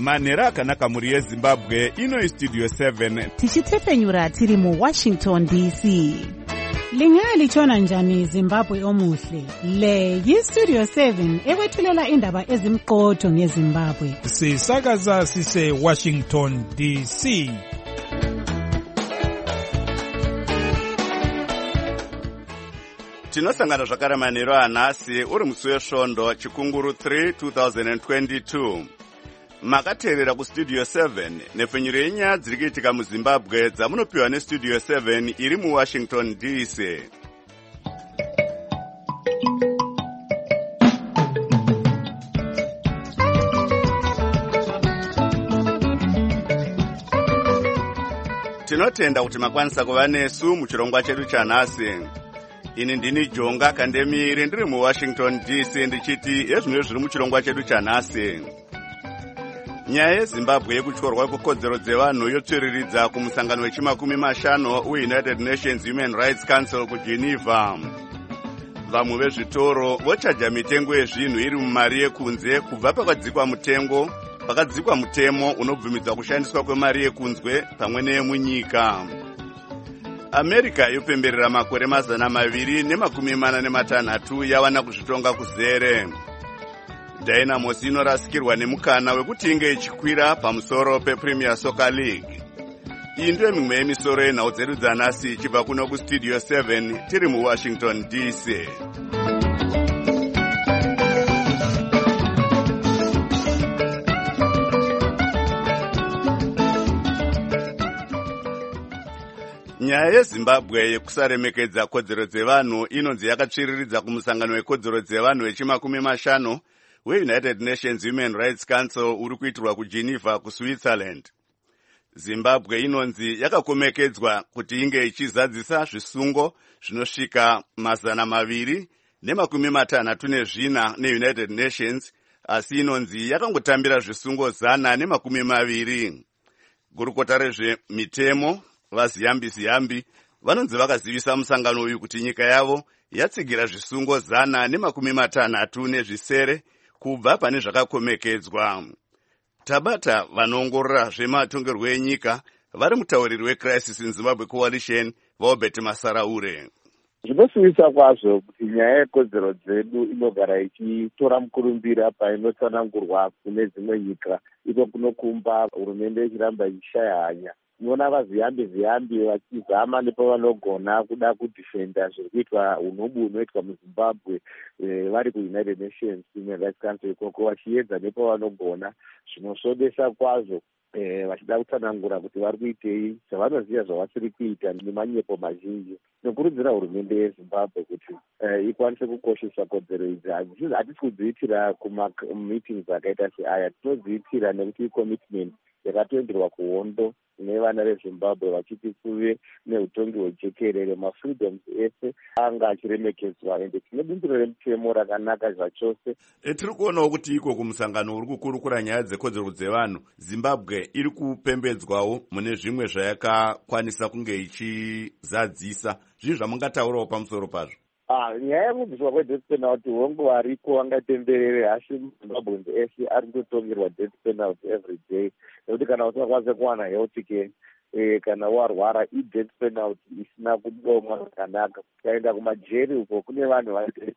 manhero akanaka mhuri yezimbabwe. Ino istudio 7 tichitefenyura tiri muWashington DC. Lingaya lichona njani Zimbabwe omuhle? Le yistudio 7 ekwethulela indaba ezimqotho ngeZimbabwe. Sisakaza sise Washington DC. tinosangana zvakare manhero anhasi uri musi wesvondo chikunguru 3 2022. Makateerera kustudio 7 nepfenyuro yenyaya dziri kuitika muzimbabwe dzamunopiwa nestudio 7 iri muWashington DC. Tinotenda kuti makwanisa kuva nesu muchirongwa chedu chanhasi. Ini ndini Jonga Kandemiri ndiri muWashington DC ndichiti ezvino zviri muchirongwa chedu chanhasi. Nyaya yeZimbabwe yekutyorwa kwekodzero dzevanhu yotsviriridza kumusangano wechi50 weUnited Nations Human Rights Council kuGeneva. Vamwe vezvitoro vochaja mitengo yezvinhu iri mumari yekunze kubva pakadzikwa mutemo unobvumidzwa kushandiswa kwemari yekunze pamwe neyemunyika. America yopemberera makore 246 yawana kuzvitonga kuzere. Dynamos inorasikirwa nemukana wekuti inge ichikwira pamusoro pePremier Soccer League. Iyi ndiyo mimwe yemisoro yenhau dzedu dzanhasi ichibva kuno kustudio 7 tiri muWashington DC. Nyaya yeZimbabwe yekusaremekedza kodzero dzevanhu inonzi yakatsviriridza kumusangano wekodzero dzevanhu wechi50 weUnited Nations Human Rights Council uri kuitirwa kuGeneva kuSwitzerland. Zimbabwe inonzi yakakomekedzwa kuti inge ichizadzisa zvisungo zvinosvika 254 neUnited Nations, asi inonzi yakangotambira zvisungo 120. Gurukota rezvemitemo vaZiyambi vanonzi vakazivisa musangano uyu kuti nyika yavo yatsigira zvisungo 160 kubva pane zvakakomekedzwa. Tabata vanoongorora zvematongerwo enyika vari mutauriri weCrisis in Zimbabwe Coalition vaObert Masaraure. Zvinosivisa kwazvo kuti nyaya yekodzero dzedu inogara ichitora mukurumbira painotsanangurwa kune dzimwe nyika. Iko kunokumba hurumende ichiramba ichishaya hanya. Unoona vaZiyambi vachizama nepavanogona kuda kudhifenda zviri kuitwa unobu unoitwa muZimbabwe vari kuUnited Nations Human Rights Council ikoko vachiedza nepavanogona zvinosvodesa kwazvo vachida kutsanangura kuti vari kuitei zvavanoziva zvavasiri kuita nemanyepo mazhinji. Tinokurudzira hurumende yeZimbabwe kuti ikwanise kukoshesa kodzero idzi. Hatisi kudziitira kumameetings akaita seaya, tinodziitira nekuti icommitment yakatoenderwa kuhondo nevana veZimbabwe vachiti kuve neutongi hwejekerere, mafreedoms ese anga achiremekedzwa, ende tine bumbiro remutemo rakanaka zvachose. Tiri kuonawo kuti iko kumusangano uri kukurukura nyaya dzekodzero dzevanhu, Zimbabwe iri kupembedzwawo mune zvimwe zvayakakwanisa kunge ichizadzisa. Zvinhu zvamungataurawo pamusoro pazvo? Nyaya yekubviswa kwedeath penalty hongu variko vangatemberere, asi muZimbabwe ese ari kutotongerwa death penalty every day, nekuti kana usingakwanise kuwana health care kana warwara ideath penalty isina kudomwa zvakanaka. Ukaenda kumajeri uko kune vanhu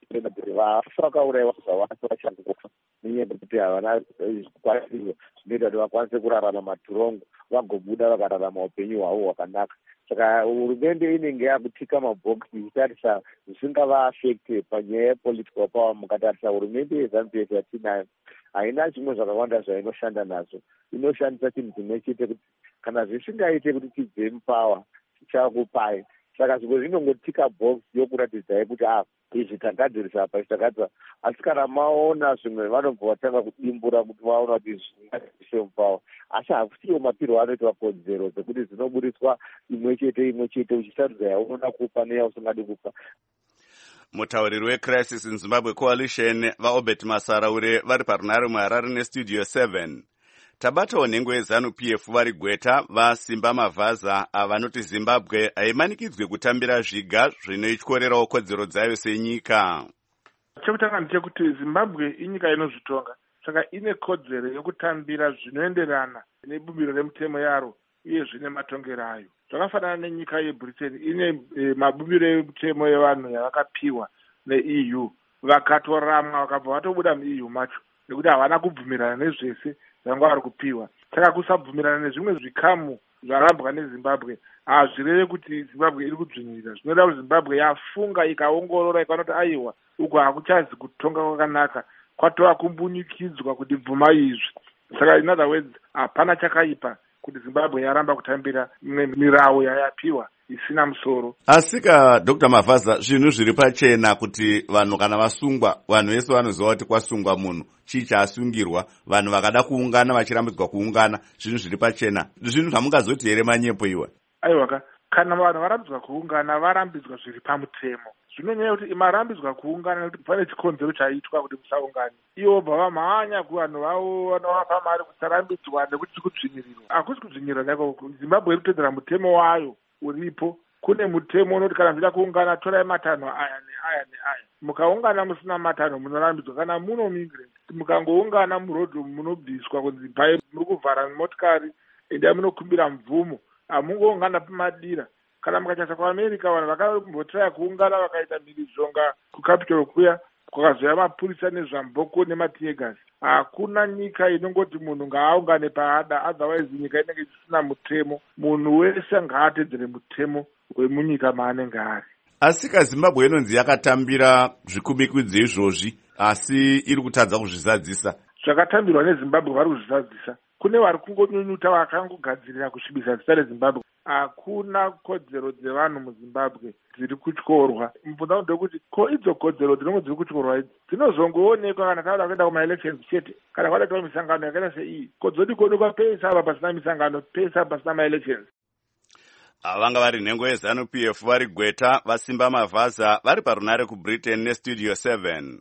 vafa vakaurayiwa zvavasi vachangofa nenyaya yekuti havana zvikwanisiro zvinoita kuti vakwanise kurarama maturongo vagobuda vakararama upenyu hwavo hwakanaka. Saka hurumende inenge yakutika mabhokisi ichitarisa zvisingavaafekte panyaya yepolitical power. Mukatarisa hurumende yeZambia yatinayo haina zvimwe zvakawanda zvainoshanda nazvo. Inoshandisa chinhu chimwe chete kuti kana zvisingaite kuti tibve mupawa tichakupai. Saka zvimwe zvinongotika box yokuratidzai kuti izvi tagadzirisa apa, izvi tagadzira. Asi kana maona zvimwe vanobva vatanga kudimbura kuti vaona kuti zvingazise mupawa. Asi hakusiwo mapirwo anoitwa kodzero dzekuti dzinoburiswa imwe chete uchisarudza yaunoda kupa neyausingadi kupa. Mutauriri weCrisis in Zimbabwe Coalition vaObert Masaraure vari parunare muHarare nestudio 7. Tabatawo nhengo yeZanu-PF vari Gweta vaSimba Mavhaza avanoti Zimbabwe haimanikidzwe kutambira zviga zvinoityorerawo kodzero dzayo senyika. Chekutanga ndechekuti Zimbabwe inyika inozvitonga. saka ine kodzero yokutambira zvinoenderana nebumbiro remutemo yaro uyezve nematongero ayo. Zvakafanana nenyika yeBritain ine mabumbiro emutemo yevanhu yavakapiwa neEU, vakatoramwa vakabva vatobuda muEU macho nekuti havana kubvumirana nezvese zvanga vari kupiwa. Saka kusabvumirana nezvimwe zvikamu zvarambwa neZimbabwe hazvireve kuti Zimbabwe iri kudzvinyirira. Zvinoda kuti Zimbabwe yafunga ikaongorora ikanoti aiwa uku hakuchazi kutonga kwakanaka, kwatova kumbunyikidzwa kuti bvuma izvi. Saka in other words hapana chakaipa kuti Zimbabwe yaramba kutambira mirawo yayapiwa isina musoro. Asika Dr. Mavhaza, zvinhu zviri pachena kuti vanhu kana vasungwa, vanhu vese vanoziva kuti kwasungwa munhu, chii chaasungirwa, vanhu vakada kuungana vachirambidzwa kuungana, zvinhu zviri pachena. Zvinhu zvamungazoti here manyepo iwe? Aiwa, kana vanhu varambidzwa kuungana varambidzwa zviri pamutemo. Zvinonyanya kuti marambidzwa kuungana nekuti pane chikonzero chaitwa kuti musaungane. Ivo bva vamhanya kuvanhu vavo vanovapa mari kusarambidzwa nekuti kudzvinyirirwa. Hakusi kudzvinyirirwa nako. Zimbabwe iri kutedzera mutemo wayo uripo. Kune mutemo unoti kana zvida kuungana torai matanho aya neaya neaya. Mukaungana musina matanho munorambidzwa. Kana muno migrant mukangoungana murodhi munobviswa kunzi bhai muri kuvhara motikari endai munokumbira mvumo. Hamungoungana pamadira. Kana mukachasa kuAmerica vanhu vakambotraya kuungana vakaita mhirizhonga kuCapitol kuya kwakazoya mapurisa nezvamboko nematiegasi. Hakuna nyika inongoti munhu ngaaungane paada, otherwise nyika inenge isina mutemo. Munhu wese ngaatedzere mutemo wemunyika maanenge ari. Asika Zimbabwe inonzi yakatambira zvikumikidzo izvozvi asi iri kutadza kuzvizadzisa. Zvakatambirwa neZimbabwe vari kuzvizadzisa. Kune vari kungonyunyuta vakangogadzirira kusvibisa zita reZimbabwe. Hakuna kodzero dzevanhu muZimbabwe dziri kutyorwa. Mubvunza ndekuti ko idzo kodzero dzinonge dziri kutyorwa idzi dzinozongoonekwa kana tauda kuenda kumaelections chete, kana kwadaitwa misangano yakaita seiyi. Kodzoti kuonekwa pese apa pasina misangano, pese apa pasina maelections. Vanga vari nhengo yeZANU-PF vari Gweta, vaSimba Mavhaza vari parunare kuBritain neStudio 7.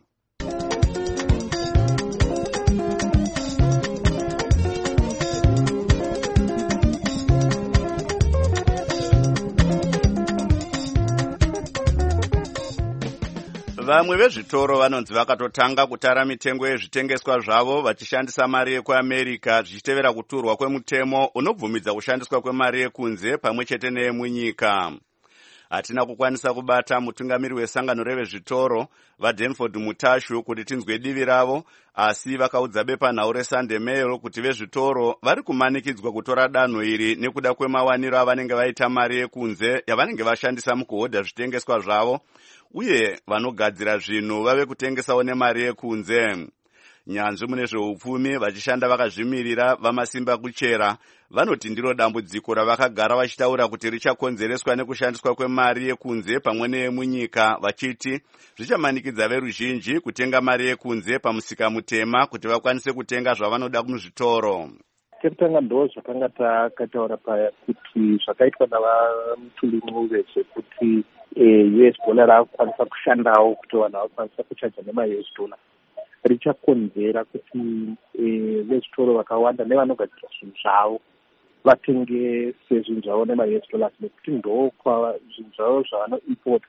Vamwe vezvitoro vanonzi vakatotanga kutara mitengo yezvitengeswa zvavo vachishandisa mari yekuAmerica zvichitevera kuturwa kwemutemo unobvumidza kushandiswa kwemari yekunze pamwe chete neyemunyika. Hatina kukwanisa kubata mutungamiri wesangano revezvitoro vaDanford Mutashu kuti tinzwe divi ravo, asi vakaudza bepanhau reSunday Mail kuti vezvitoro vari kumanikidzwa kutora danho iri nekuda kwemawaniro avanenge vaita mari yekunze yavanenge vashandisa mukuhodha zvitengeswa zvavo, uye vanogadzira zvinhu vave kutengesawo nemari yekunze. Nyanzvi mune zveupfumi vachishanda vakazvimirira vamasimba kuchera vanoti ndiro dambudziko ravakagara vachitaura kuti richakonzereswa nekushandiswa kwemari yekunze pamwe neyemunyika, vachiti zvichamanikidza veruzhinji kutenga mari yekunze pamusika mutema kuti vakwanise kutenga zvavanoda muzvitoro. Chekutanga ndo zvakanga takataura paya kuti zvakaitwa navamutulimwe vese kuti US dollar rakukwanisa kushandawo kuti vanhu vakwanisa kuchaja nema-US dollar richakonzera kuti vezvitoro vakawanda nevanogadzira zvinhu zvavo vatengese zvinhu zvavo nema-US dollars nekuti ndokwa zvinhu zvavo zvavanoimport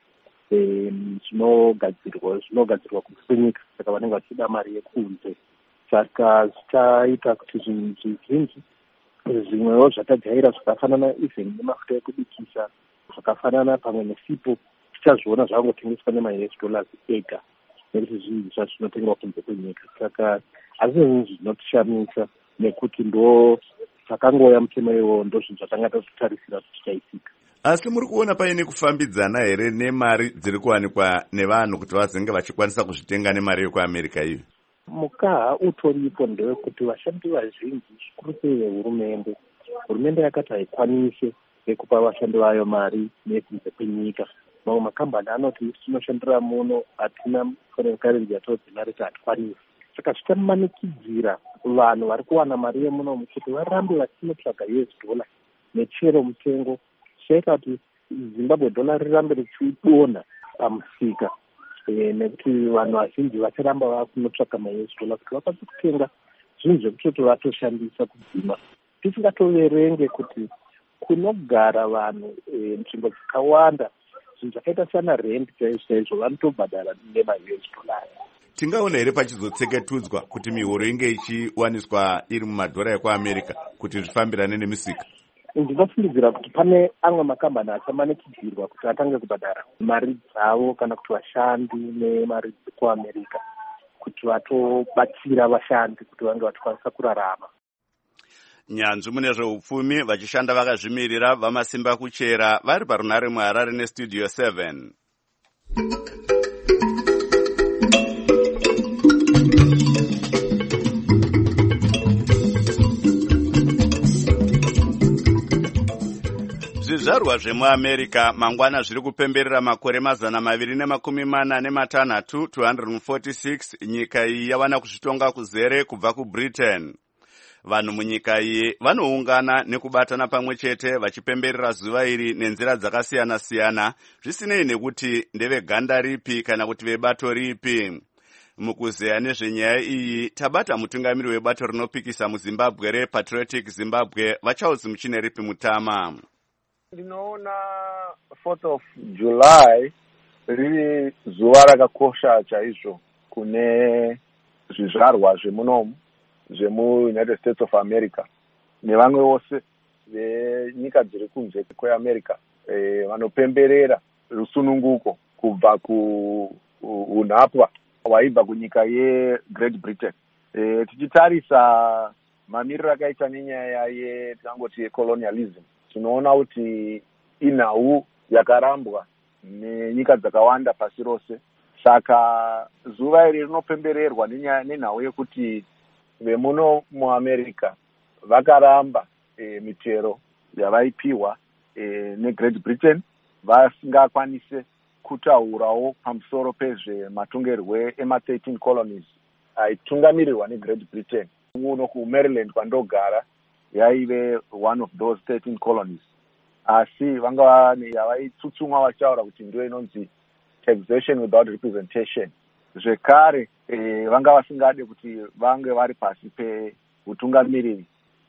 zvinogadzirwa kunze kwenyika, saka vanenge vachida mari yekunze. Saka zvichaita kuti zvinhu zvizhinji zvimwewo zvatajaira zvakafanana even nemafuta ekubikisa zvakafanana pamwe nesipo tichazviona zvavangotengeswa nema-US dollars ega nekuti zvinhu zvazvinotengerwa kunze kwenyika. Saka asi zvinhu zvinotishamisa nekuti ndo zvakangoya mutemo iwowo ndo zvinhu zvatanga tazitarisira kuti zvichaitika. Asi muri kuona paine kufambidzana here nemari dziri kuwanikwa nevanhu kuti vazenge vachikwanisa kuzvitenga nemari yekuAmerica iyo? Mukaha utoripo ndewekuti vashandi vazhinji zvikuru sei vehurumende yakati haikwanise yekupa vashandi vayo mari nekunze kwenyika. Mamwe makambani anoti tinoshandira muno hatina foreign currency yatodzi mari hatikwanisi. Saka zvitamanikidzira vanhu vari kuwana mari yemunomu kuti varambe vachinotsvaga US dollar nechero mutengo zvichaita kuti Zimbabwe dollar rirambe richidonha pamusika. Nekuti vanhu vazhinji vacharamba vakunotsvaka ma-US dollar kuti vakwanise kutenga zvinhu zvekutoti vatoshandisa kudzima. Tisingatoverenge kuti kunogara vanhu nzvimbo dzakawanda zvinhu zvakaita sana rent chaizvo chaizvo vanotobhadhara nema-US dollar. tingaona here pachizotseketudzwa kuti mihoro inge ichiwaniswa iri mumadhora ekuamerica kuti zvifambirane nemisika? Ndinofungidzira kuti pane amwe makambani achamanikidzirwa kuti atange kubhadhara mari dzavo kana kuti vashandi nemari dzekuamerica kuti vatobatsira vashandi kuti vange vachikwanisa kurarama. Nyanzvi mune zveupfumi vachishanda vakazvimirira vamasimba kuchera vari parunare muHarare nestudio 7. Zvizvarwa zvemuAmerica mangwana zviri kupemberera makore 246 246 nyika iyi yawana kuzvitonga kuzere kubva kuBritain. Vanhu munyika iyi vanoungana nekubatana pamwe chete vachipemberera zuva iri nenzira dzakasiyana-siyana zvisinei nekuti ndeveganda ripi kana kuti vebato ripi. Mukuzeya nezvenyaya iyi tabata mutungamiri webato rinopikisa muZimbabwe rePatriotic Zimbabwe Vachausi Muchineripi Mutama. Ndinoona 4th of July riri zuva rakakosha chaizvo kune zvizvarwa zvemunomu zvemu-United States of America nevamwe vose venyika dziri kunze kweAmerica vanopemberera rusununguko kubva kuunhapwa hwaibva kunyika yeGreat Britain. Tichitarisa mamiriro akaita nenyaya yetingangoti yecolonialism, tinoona kuti inhau yakarambwa nenyika dzakawanda pasi rose. Saka zuva iri rinopembererwa nenhau yekuti vemuno muAmerica vakaramba mitero yavaipiwa neGreat Britain vasingakwanise kutaurawo pamusoro pezvematongerwo ema13 colonies aitungamirirwa neGreat Britain. Uno kuMaryland kwandogara yaive one of those 13 colonies, asi vanga yavaitsutsumwa vachitaura kuti ndio inonzi taxation without representation. Zvekare vanga vasingade kuti vange vari pasi peutungamiriri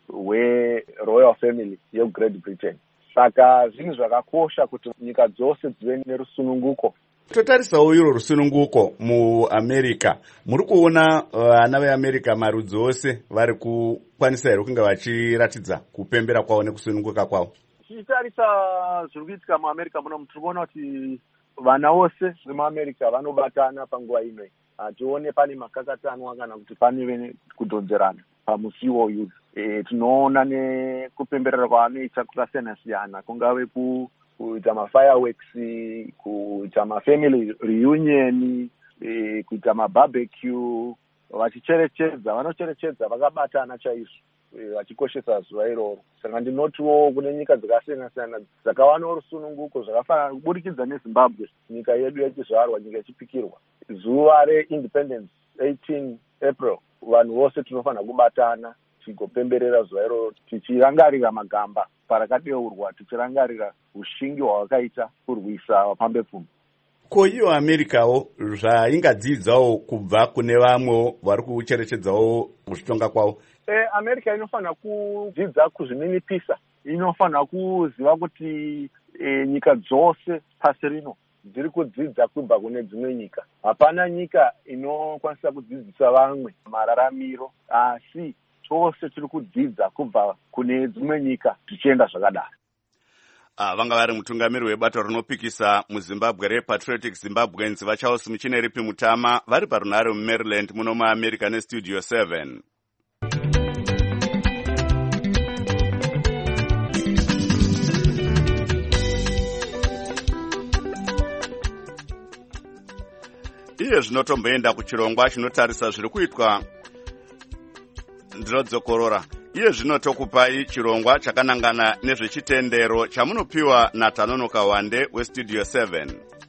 hweroyal family yeGreat Britain. Saka zvinhu zvakakosha kuti nyika dzose dzive nerusununguko. Totarisawo iro rusununguko muAmerica, muri kuona vana veAmerica marudzi ose vari kukwanisa here kunge vachiratidza kupembera kwavo nekusununguka kwavo? Tichitarisa zviri kuitika muAmerica muno, tiri kuona kuti vana vose vemuAmerica vanobatana panguva ino. Hatione pane makakatanwa kana kuti pane kudhonzerana pamusiwo uyu. Tinoona nekupemberera kwavanoita kwakasiyana-siyana, kungave kuita mafireworks, kuita mafamily reunion, kuita mabarbecue, vanocherechedza vakabatana chaizvo vachikoshesa zuva iroro. Saka ndinotiwo kune nyika dzakasiyana-siyana dzakawanawo rusununguko zvakafanana kuburikidza neZimbabwe, nyika yedu yachizvarwa, nyika ichipikirwa. Zuva reIndependence 18 April, vanhu vose tinofanira kubatana tigopemberera zuva iroro tichirangarira magamba parakadeurwa, tichirangarira ushingi hwavakaita kurwisa vapambepfumi. Ko iyo Americawo zvaingadzidzawo kubva kune vamwewo vari kucherechedzawo kuzvitonga kwavo? America inofanira kudzidza kuzvininipisa, inofanira kuziva kuti nyika dzose pasi rino dziri kudzidza kubva kune dzimwe nyika. Hapana nyika inokwanisa kudzidzisa vamwe mararamiro, asi tose tiri kudzidza kubva kune dzimwe nyika tichienda zvakadaro. Vanga vari mutungamiri webato rinopikisa muZimbabwe rePatriotic Zimbabweans Vachausi Muchineripi Mutama vari parunare muMaryland muno muAmerica nestudio 7. Iye zvinotomboenda kuchirongwa chinotarisa zviri kuitwa ndinodzokorora. Iye zvinotokupai chirongwa chakanangana nezvechitendero chamunopiwa naTanonoka Wande westudio 7.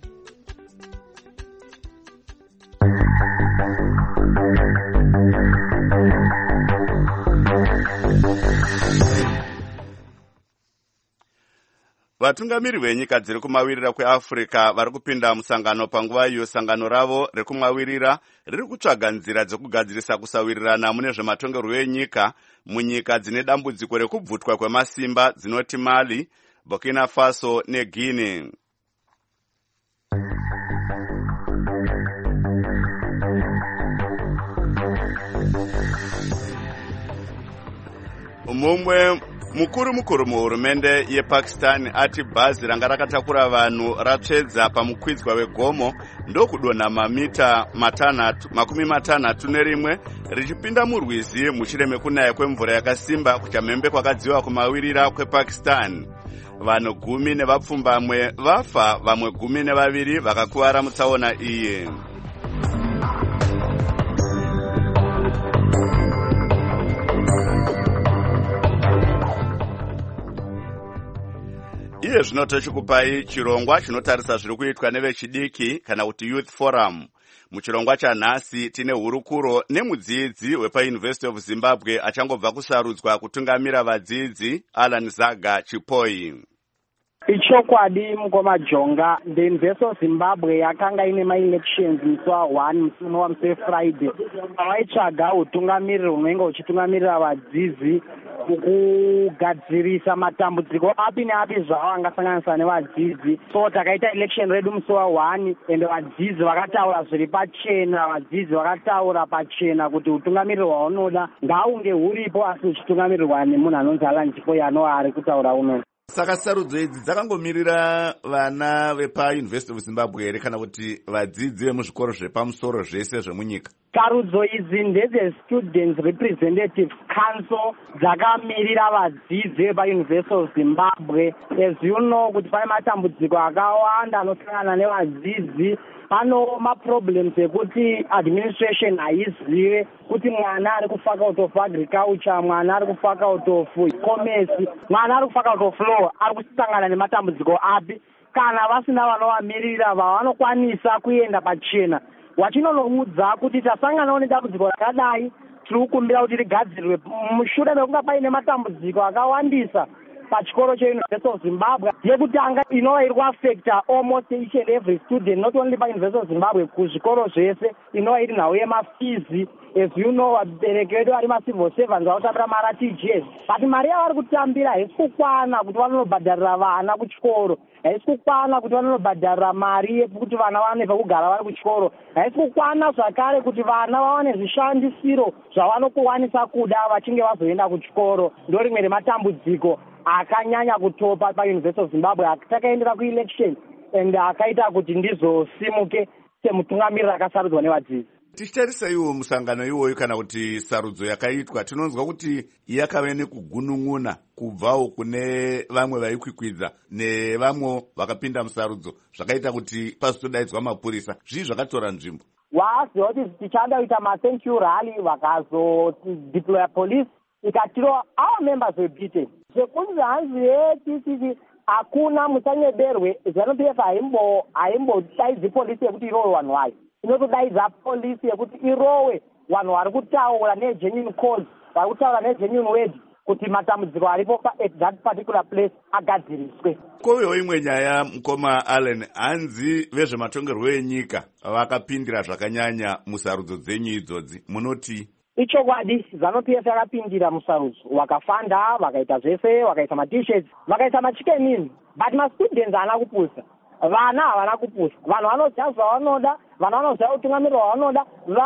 Vatungamiri venyika dziri kumawirira kweAfrica vari kupinda musangano panguva iyo sangano ravo rekumawirira riri kutsvaga nzira dzekugadzirisa kusawirirana mune zvematongerwo enyika munyika dzine dambudziko rekubvutwa kwemasimba dzinoti Mali, Burkina Faso neGuinea. Mumwe mukuru muhurumende yePakistan ati bhazi ranga rakatakura vanhu ratsvedza pamukwidzwa wegomo ndokudonha mamita 61 richipinda murwizi mushure mekunaya kwemvura yakasimba kuchamhembe kwakadziwa kumawirira kwePakistan. Vanhu 10 nevapfumbamwe vafa, vamwe 12 vakakuvara mutsaona iyi. Iye zvino tochikupai chirongwa chinotarisa zviri kuitwa nevechidiki kana kuti Youth Forum. Muchirongwa chanhasi tine hurukuro nemudzidzi wepaUniversity of Zimbabwe achangobva kusarudzwa kutungamira vadzidzi, Alan Zaga Chipoi. Ichokwadi mukoma Jonga, the University of Zimbabwe yakanga ine ma-elections musi wa1 musi wa musi Friday. Vaitsvaga utungamiriri hunenge huchitungamirira vadzidzi kugadzirisa matambudziko api neapi zvavo angasanganisa nevadzidzi. So takaita election redu musi wa1 ende vadzidzi vakataura zviri pachena, vadzidzi vakataura pachena kuti utungamiriri hwaunoda ngaunge huripo asi uchitungamirirwa nemunhu anonzi Alan Chipoi anova ari kutaura unono. Saka sarudzo idzi dzakangomirira vana vepaUniversity of Zimbabwe here kana kuti vadzidzi vemuzvikoro zvepamusoro zvese zvemunyika? Sarudzo idzi ndedze Students Representative Council dzakamirira vadzidzi vepaUniversity of Zimbabwe. As you know kuti pane matambudziko akawanda anosangana nevadzidzi. Pano ma-problems ekuti administration haizive kuti mwana ari kufaculty of agriculture, mwana ari kufaculty of commerce, mwana ari kufaculty of law ari kusangana nematambudziko api. Kana vasina vanovamirira vanokwanisa kuenda pachena. Wachinonoudza kuti tasanganawo nedambudziko rakadai, tiri kukumbira kuti rigadzirwe mushure mekunga paine matambudziko akawandisa pachikoro cheUniversity of Zimbabwe. Yekutanga inova iri kuafecta almost each and every student, not only paUniversity of Zimbabwe, kuzvikoro zvese inova iri nhau yemafizi. As you know, vabereki vedu vari macivil servants vanotambira mara-TGS. But mari yavari kutambira haisi kukwana kuti vanonobhadharira vana kuchikoro. Haisi kukwana kuti vanonobhadharira mari yekuti vana vane pekugara vari kuchikoro. Haisi kukwana zvakare kuti vana vawane zvishandisiro zvavanokuwanisa kuda vachinge vazoenda kuchikoro. Ndo rimwe rematambudziko akanyanya kutopa paUniversity of Zimbabwe takaendera kuelection and akaita kuti ndizosimuke semutungamiriri akasarudzwa nevadzidzi. Tichitarisa iwo musangano iwoyo kana kuti sarudzo yakaitwa, tinonzwa kuti yakave nekugunun'una kubvawo kune vamwe vaikwikwidza nevamwe vakapinda musarudzo, zvakaita kuti pazotodaidzwa mapurisa. Zvii zvakatora nzvimbo? Waaziva kuti tichada kuita ma-thank you rally vakazodeploya police ikatirwa our members were beaten. Sekunzi hanzi yeTCC hakuna musanyeberwe ZANU-PF haimbodaidzi polisi yekuti irowe vanhu vayo. Inotodaidza polisi yekuti irowe vanhu vari kutaura negenuine cause, vari kutaura negenuine word kuti matambudziko aripo at that particular place agadziriswe. Kovewo imwe nyaya mukoma Allen, hanzi vezvematongerwo enyika vakapindira zvakanyanya musarudzo dzenyu idzodzi, munoti? Ichokwadi ZANU-PF yakapindira musarudzo, vakafanda, vakaita zvese, vakaisa ma-t-shirts, vakaisa ma-chicken in, but ma-students haana kupusa. Vana havana kupusa. Vanhu vanoziva zvavanoda, vanhu vanoziva utungamiriri hwavanoda.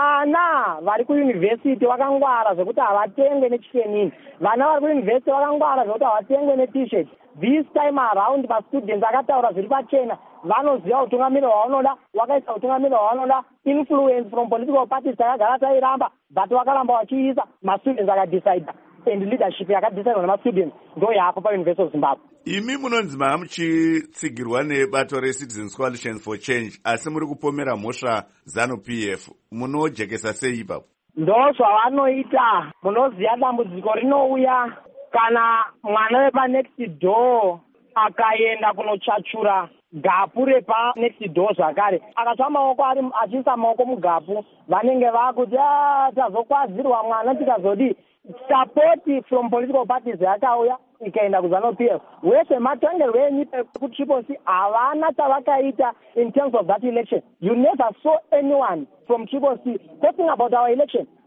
Vana vari kuyunivhesiti vakangwara zvekuti havatengwe nechicken in. Vana vari kuyunivhesiti vakangwara zvekuti havatengwe ne-t-shirt. This time around ma-students akataura zviri pachena, vanoziva utungamiriri hwavanoda, wakaisa utungamiriri hwavanoda. Influence from political parties takagara tairamba, but vakaramba vachiisa, ma-students akadecide. And leadership yakadecide nama-students ndo yapo paUniversity of Zimbabwe. Imi munonzi mava muchitsigirwa nebato reCitizens Coalition for Change, asi muri kupomera mhosva ZANU-PF. Munojekesa sei ipapo? Ndo zvavanoita. Munoziva dambudziko rinouya kana mwana wepanext door akaenda kunochachura gapu repanext door zvakare, akatsva maoko achiisa maoko mugapu, vanenge vakuti tazokwadzirwa mwana tikazodi. Support from political parties yakauya ikaenda kuZANU-PF. Wese matongerwo enyika kuTriple C havana tavakaita in terms of that election. You never saw anyone from Triple C talking about our election.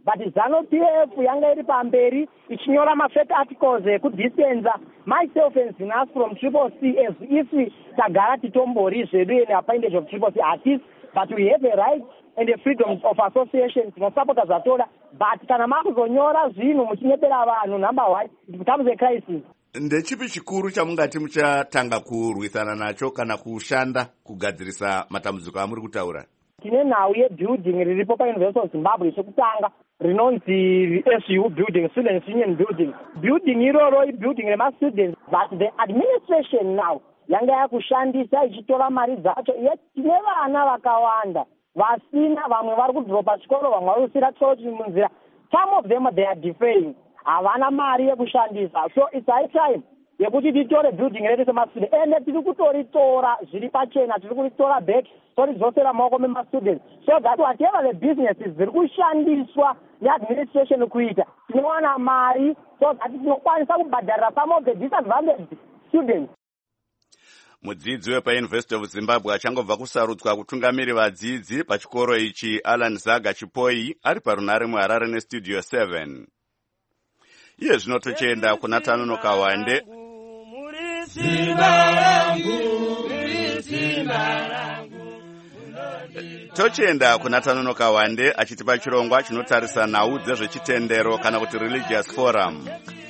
but ZANU-PF yanga iri pamberi ichinyora mafake articles ekudistenza myself and Zinas from Triple C as if tagara titombori zvedu in appendage of Triple C artists, but we have a right and the freedom of association tinosapota zvatora, but kana makuzonyora zvinhu muchinyepera vanhu, number one, it becomes a crisis. Ndechipi chikuru chamungati muchatanga kurwisana nacho kana kushanda kugadzirisa matambudziko amuri kutaura? Tine nhau yebuilding riripo paUniversity of Zimbabwe chekutanga rinonzi SU building, Students Union building. Building iroro ibuilding remastudents, but the administration now yanga yakushandisa ichitora mari dzacho. Tine vana vakawanda vasina, vamwe vari kudropa chikoro, vamwe vari kusira chochi munzira. Some of them they are deferring, havana mari yekushandisa. So it's high time yekuti titore building redu semastudent, ende tiri kutoritora zviri pachena, tiri kuritora back, toridzosera maoko memastudents, so that whatever the businesses ziri kushandiswa neadministration kuita, tinowana mari, so that tinokwanisa kubhadharira some of the disadvantaged students. Mudzidzi wepaUniversity of Zimbabwe achangobva kusarudzwa kutungamiri vadzidzi pachikoro ichi, Alan Zaga Chipoi, ari parunare muHarare neStudio 7. Iye zvino tochienda kuna Tanonoka Wande. Tochienda kuna Tanonoka Wande achitipa chirongwa chinotarisa nhau dzezvechitendero kana kuti religious forum.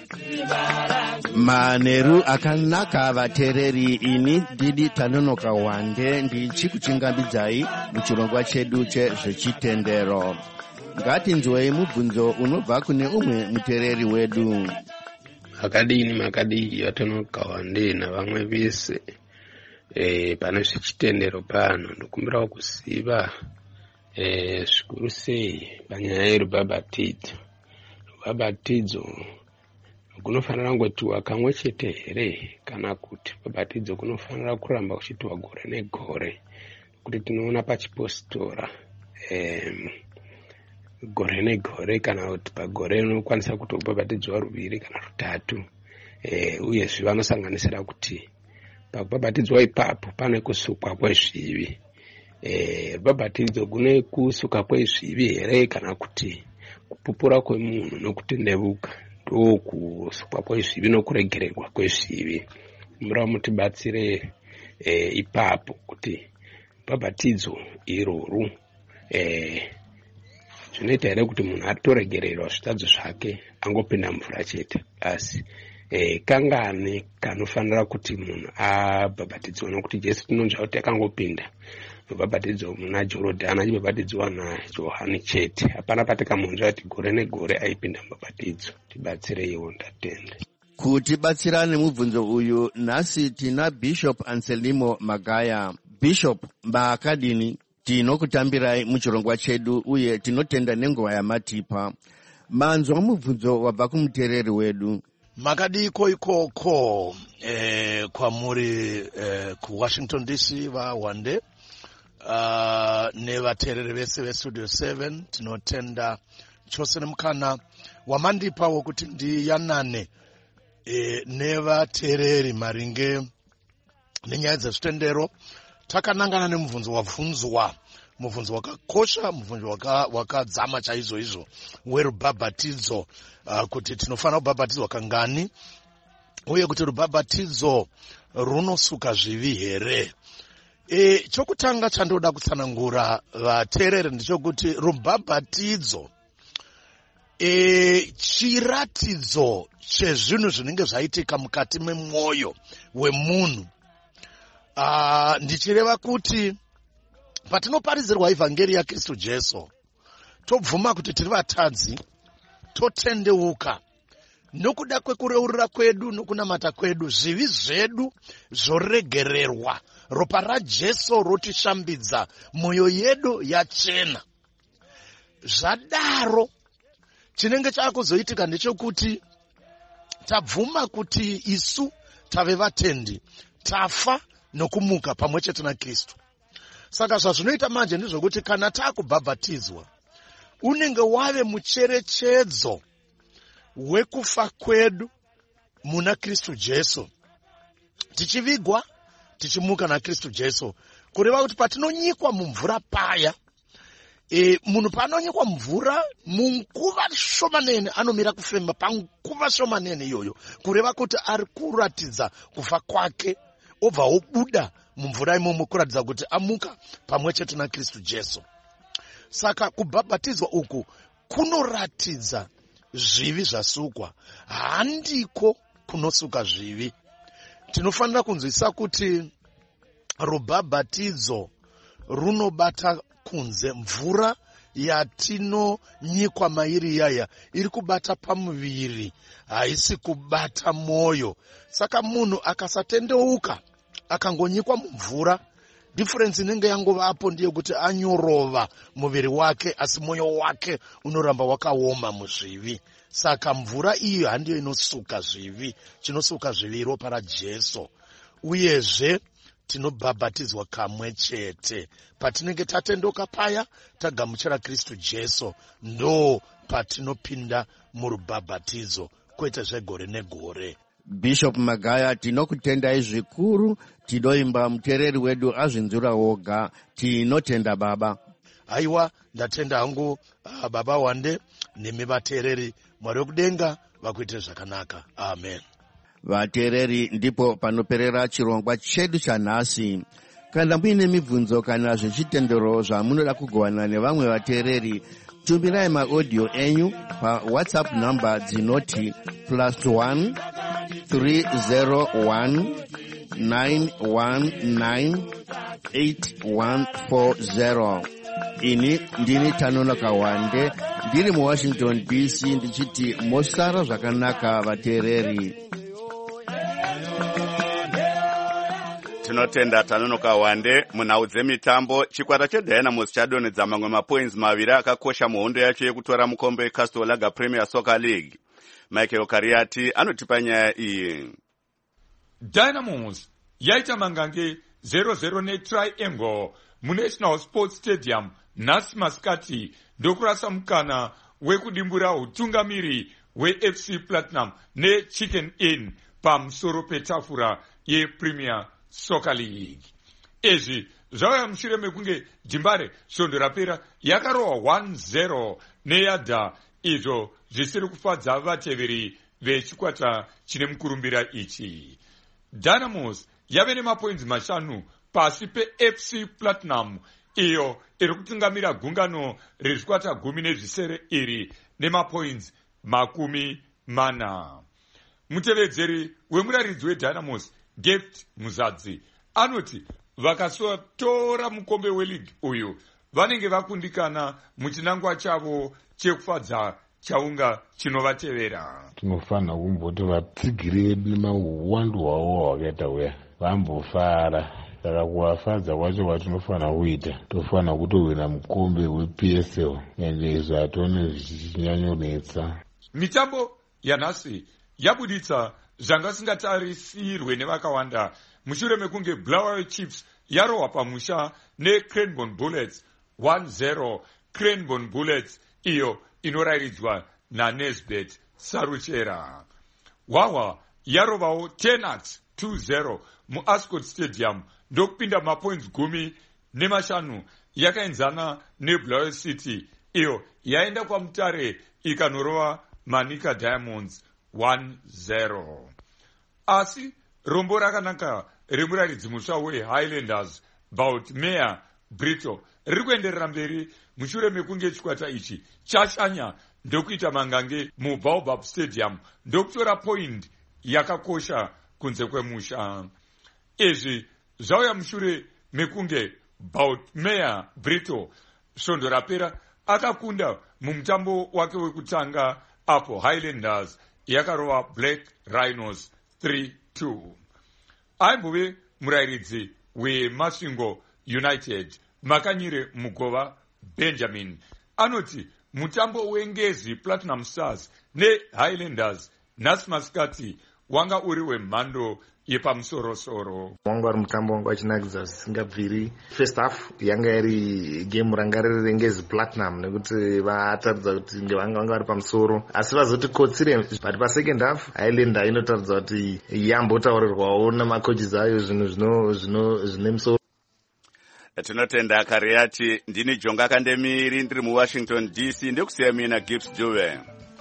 Manheru akanaka vatereri, ini ndidi Tanonoka Wande ndichikuchingambidzai muchirongwa chedu chezvechitendero. Ngatinzwei mubvunzo unobva kune umwe mutereri wedu. Makadii Tanonoka Wande navamwe vese pane zvechitendero pano, ndokumbirawo kuziva zvikuru sei panyaya yerubhabhatidzo. Rubhabhatidzo kunofanira kungotiwa kamwe chete here, kana kuti rubhabhatidzo kunofanira kuramba kuchitiwa gore negore? Kuti tinoona pachipositora gore negore, kana kuti pagore unokwanisa kuti ubhabhatidzwa ruviri kana rutatu. Uyezve vanosanganisira kuti pakubhabhatidzwa ipapo pane kusukwa kwezvivi. Rubhabhatidzo kune kusuka kwezvivi here, kana kuti kupupura kwemunhu nokutendeuka ndokusukwa kwezvivi nokuregererwa kwezvivi? Murawo mutibatsire ipapo kuti rubhabhatidzo irorwu zvinoita here kuti munhu atoregererwa zvitadzo zvake angopinda mvura chete, asi kangani kanofanira kuti munhu abhabhatidzwa? Nokuti Jesu tinonzva kuti akangopinda mubhabhatidzo muna Jorodhani achibhabhatidzwa naJohani chete, hapana patikamunzva kuti gore negore aipinda mubhabhatidzo. Tibatsireiwo, ndatenda. Kutibatsira nemubvunzo uyu nhasi tina Bishop Anselmo Magaya. Bishop, maakadini tinokutambirai muchirongwa chedu uye tinotenda nenguva yamatipa. Manzwa mubvunzo wabva kumutereri wedu. Makadiko ikoko kwamuri kuWashington DC vaWande nevatereri vese veStudio 7, tinotenda chose nemukana wamandipa wokuti ndiyanane nevatereri maringe nenyaya dzezvitendero. Takanangana nemubvunzo wabvunzwa, mubvunzo wakakosha, mubvunzo wakadzama chaizvo izvo werubhabhatidzo, kuti tinofanira kubhabhatidzwa kangani uye kuti rubhabhatidzo runosuka zvivi here. Chokutanga chandoda kutsanangura vatereri ndichokuti rubhabhatidzo chiratidzo chezvinhu zvinenge zvaitika mukati memwoyo wemunhu. Ndichireva kuti patinoparidzirwa ivhangeri yaKristu Jesu, tobvuma kuti tiri vatadzi, totendeuka nokuda kwekureurura kwedu nokunamata kwedu, zvivi zvedu zvoregererwa, ropa raJesu rotishambidza, mwoyo yedu yachena. Zvadaro chinenge chakuzoitika ndechekuti tabvuma kuti isu tave vatendi, tafa nokumuka pamwe chete naKristu. Saka zvazvinoita manje ndizvokuti kana takubhabhatidzwa, unenge wave mucherechedzo wekufa kwedu muna Kristu Jesu, tichivigwa tichimuka naKristu Jesu, kureva kuti patinonyikwa mumvura paya, munhu paanonyekwa mvura munguva shomanene anomira kufema panguva shomanene iyoyo, kureva kuti ari kuratidza kufa kwake obva obuda mumvura imomo, kuratidza kuti amuka pamwe chete naKristu Jesu. Saka kubhabhatidzwa uku kunoratidza zvivi zvasukwa, handiko kunosuka zvivi. Tinofanira kunzwisisa kuti rubhabhatidzo runobata kunze. Mvura yatinonyikwa mairi yaya iri kubata pamuviri, haisi kubata mwoyo. Saka munhu akasatendeuka akangonyikwa mumvura, difference inenge yangovapo ndiye kuti anyorova muviri wake, asi mwoyo wake unoramba wakaoma muzvivi. Saka mvura iyo handiyo inosuka zvivi. Chinosuka zvivi ropa raJesu. Uyezve tinobhabhatidzwa kamwe chete. Patinenge tatendoka paya tagamuchira Kristu Jesu, ndo patinopinda murubhabhatidzo, kwete zvegore negore. Bishop Magaya, tinokutendai zvikuru. Tinoimba muteereri wedu azvinzura woga. Tinotenda baba. Aiwa, ndatenda hangu baba wande nemi vateereri. Mwari wekudenga vakuite zvakanaka. Amen. Vateereri, ndipo panoperera chirongwa chedu chanhasi. Kana muine mibvunzo kana zvechitendero zvamunoda kugovana nevamwe vateereri, tumbirai maaudio enyu paWhatsApp namba dzinoti +1 301 919 8140. Ini ndini Tanonoka Wande, ndiri muWashington DC, ndichiti mosara zvakanaka vateereri. Tinotenda Tanonoka Wande. Munhau dzemitambo, chikwata cheDynamos chadonedza mamwe mapoints maviri akakosha muhondo yacho yekutora mukombe weCastle Lager Premier Soccer League. Michael Kariati anotipa nyaya iyi. Dynamos yaita mangange 0-0 neTriangle muNational Sports Stadium nhasi masikati, ndokurasa mukana wekudimbura utungamiri weFC Platinum neChicken Inn pamusoro petafura yePremier Soccer League. Izvi zvauya mushure mekunge Jimbare svondo rapera yakarohwa 1-0 neYadha, izvo zvisiri kufadza vateveri vechikwata chine mukurumbira ichi. Dynamos yave nemapoints 5 pasi peFC Platinum, iyo iri kutungamira gungano rezvikwata 17 iri nemapoints 40. Mutevedzeri wemuraridzi weDynamos Gift Muzadzi anoti vakasotora mukombe weLeague uyu vanenge vakundikana muchinangwa chavo chekufadza chaunga chinovatevera. Tinofanira kumboti vatsigiri vedu nemauwandu hwavo hwakaita uya vambofara. Saka kuvafadza kwacho kwatinofanira kuita, tofanira kutowina mukombe wePSL, ende izvo hatione zvichinyanyonetsa. Mitambo yanhasi yabuditsa zvanga singatarisirwe nevakawanda mushure mekunge Bulawayo Chiefs yarohwa pamusha neCranbourne Bullets 1-0. Cranbourne Bullets iyo inoraridzwa naNesbet Saruchera. Wawa yarovawo Tenaks 2-0 muAscot Stadium, ndokupinda mapoints 15 yakaenzana neBulawayo City, iyo yaenda kwamutare ikanorova Manica Diamonds 1-0. Asi rombo rakanaka remuraridzi muswa weHighlanders Baltimore Brito riri kuenderera mberi mushure mekunge chikwata ichi chashanya ndokuita mangange muBaobab Stadium ndokutora point yakakosha kunze kwemusha. Izvi zvauya mushure mekunge Baltimore Brito svondo rapera akakunda mumutambo wake wekutanga, apo Highlanders yakarova Black Rhinos 3-2. Aimbove murairidzi weMasvingo United Makanyire Mugova Benjamin anoti mutambo wengezi Platinum Stars neHighlanders nhasi masikati wanga uri wemhando yepamusorosoro. Wanga uri mutambo wanga wachinakidza zvisingabviri. First half yanga iri game ranga riri rengezi Platinum nekuti vataridza kuti vanga vari pamusoro, asi vazoti kotsire, but pa second half Highlander inotaridza kuti yambotaurirwawo namacoaches ayo zvinhu zvine musoro. tinotenda Kariati. Ndini Jonga Kandemiri ndiri muWashington DC. Ndikusiya mina Gibbs Dube.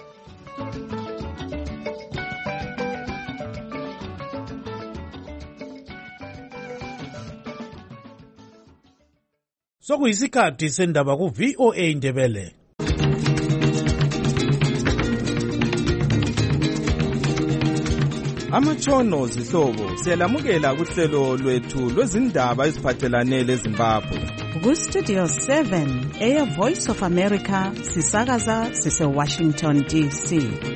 Sokuyisikhathi sendaba ku VOA Ndebele. Amatshono zihlobo siyalamukela kuhlelo lwethu lwezindaba eziphathelane leZimbabwe. Ku Studio 7 Air Voice of America sisakaza sise Washington DC.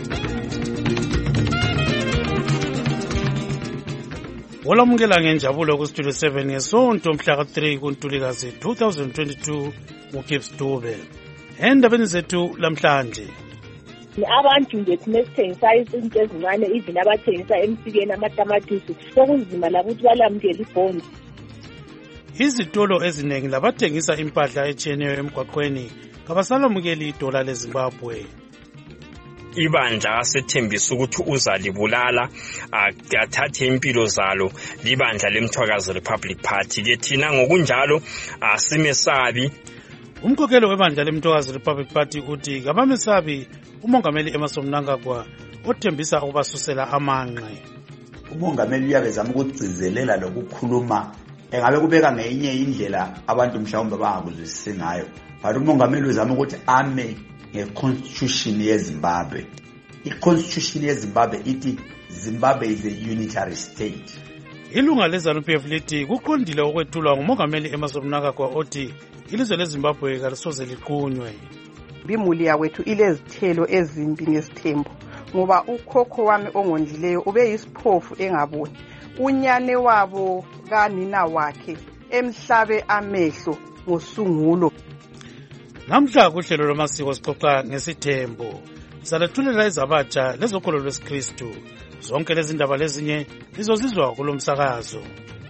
Olamukela ngenjabulo ku Studio 7 ngesonto mhla ka-3 kuNtulikazi 2022 uGibbs Dube. Endabeni zethu lamhlanje. Abantu nje nesithengisa izinto ezincane even abathengisa emsikeni amatamatisi sokuzima lakuthi balamukele ibhondi. Izitolo eziningi labathengisa impahla etshiyeneyo emgwaqweni kabasalamukeli idola leZimbabwe. Ibandla asethembisa ukuthi uzalibulala athathe impilo zalo libandla lemthwakazi Republic Party ke thina ngokunjalo asimesabi. Umkhokheli webandla lemthwakazi Republic Party uthi kabamesabi umongameli Emmerson Mnangagwa othembisa ukubasusela amanqe. Umongameli uyabezama ukugcizelela lokukhuluma engabe kubeka ngenye indlela abantu mhlawumbe bangakuzwisisi ngayo. But umongameli uzama ukuthi ame ngeconstitution yeZimbabwe. I-constitution yeZimbabwe ithi Zimbabwe is a unitary state. Ilunga leZANU-PF lithi kuqondile ukwethulwa ngumongameli Emmerson Mnangagwa othi ilizwe leZimbabwe kalisoze liqunywe. Imuli yakwethu ilezithelo ezimbi ngesithembu ngoba ukhokho wami ongondlileyo ube yisiphofu engaboni. Unyane wabo kanina wakhe emhlabe amehlo ngosungulo. Namhla kuhlelo lwamasiko sixoxa ngesithembu. Salethulela ezabatsha lezokholo lwesikristu. Zonke lezi ndaba lezinye lizozizwa kulomsakazo.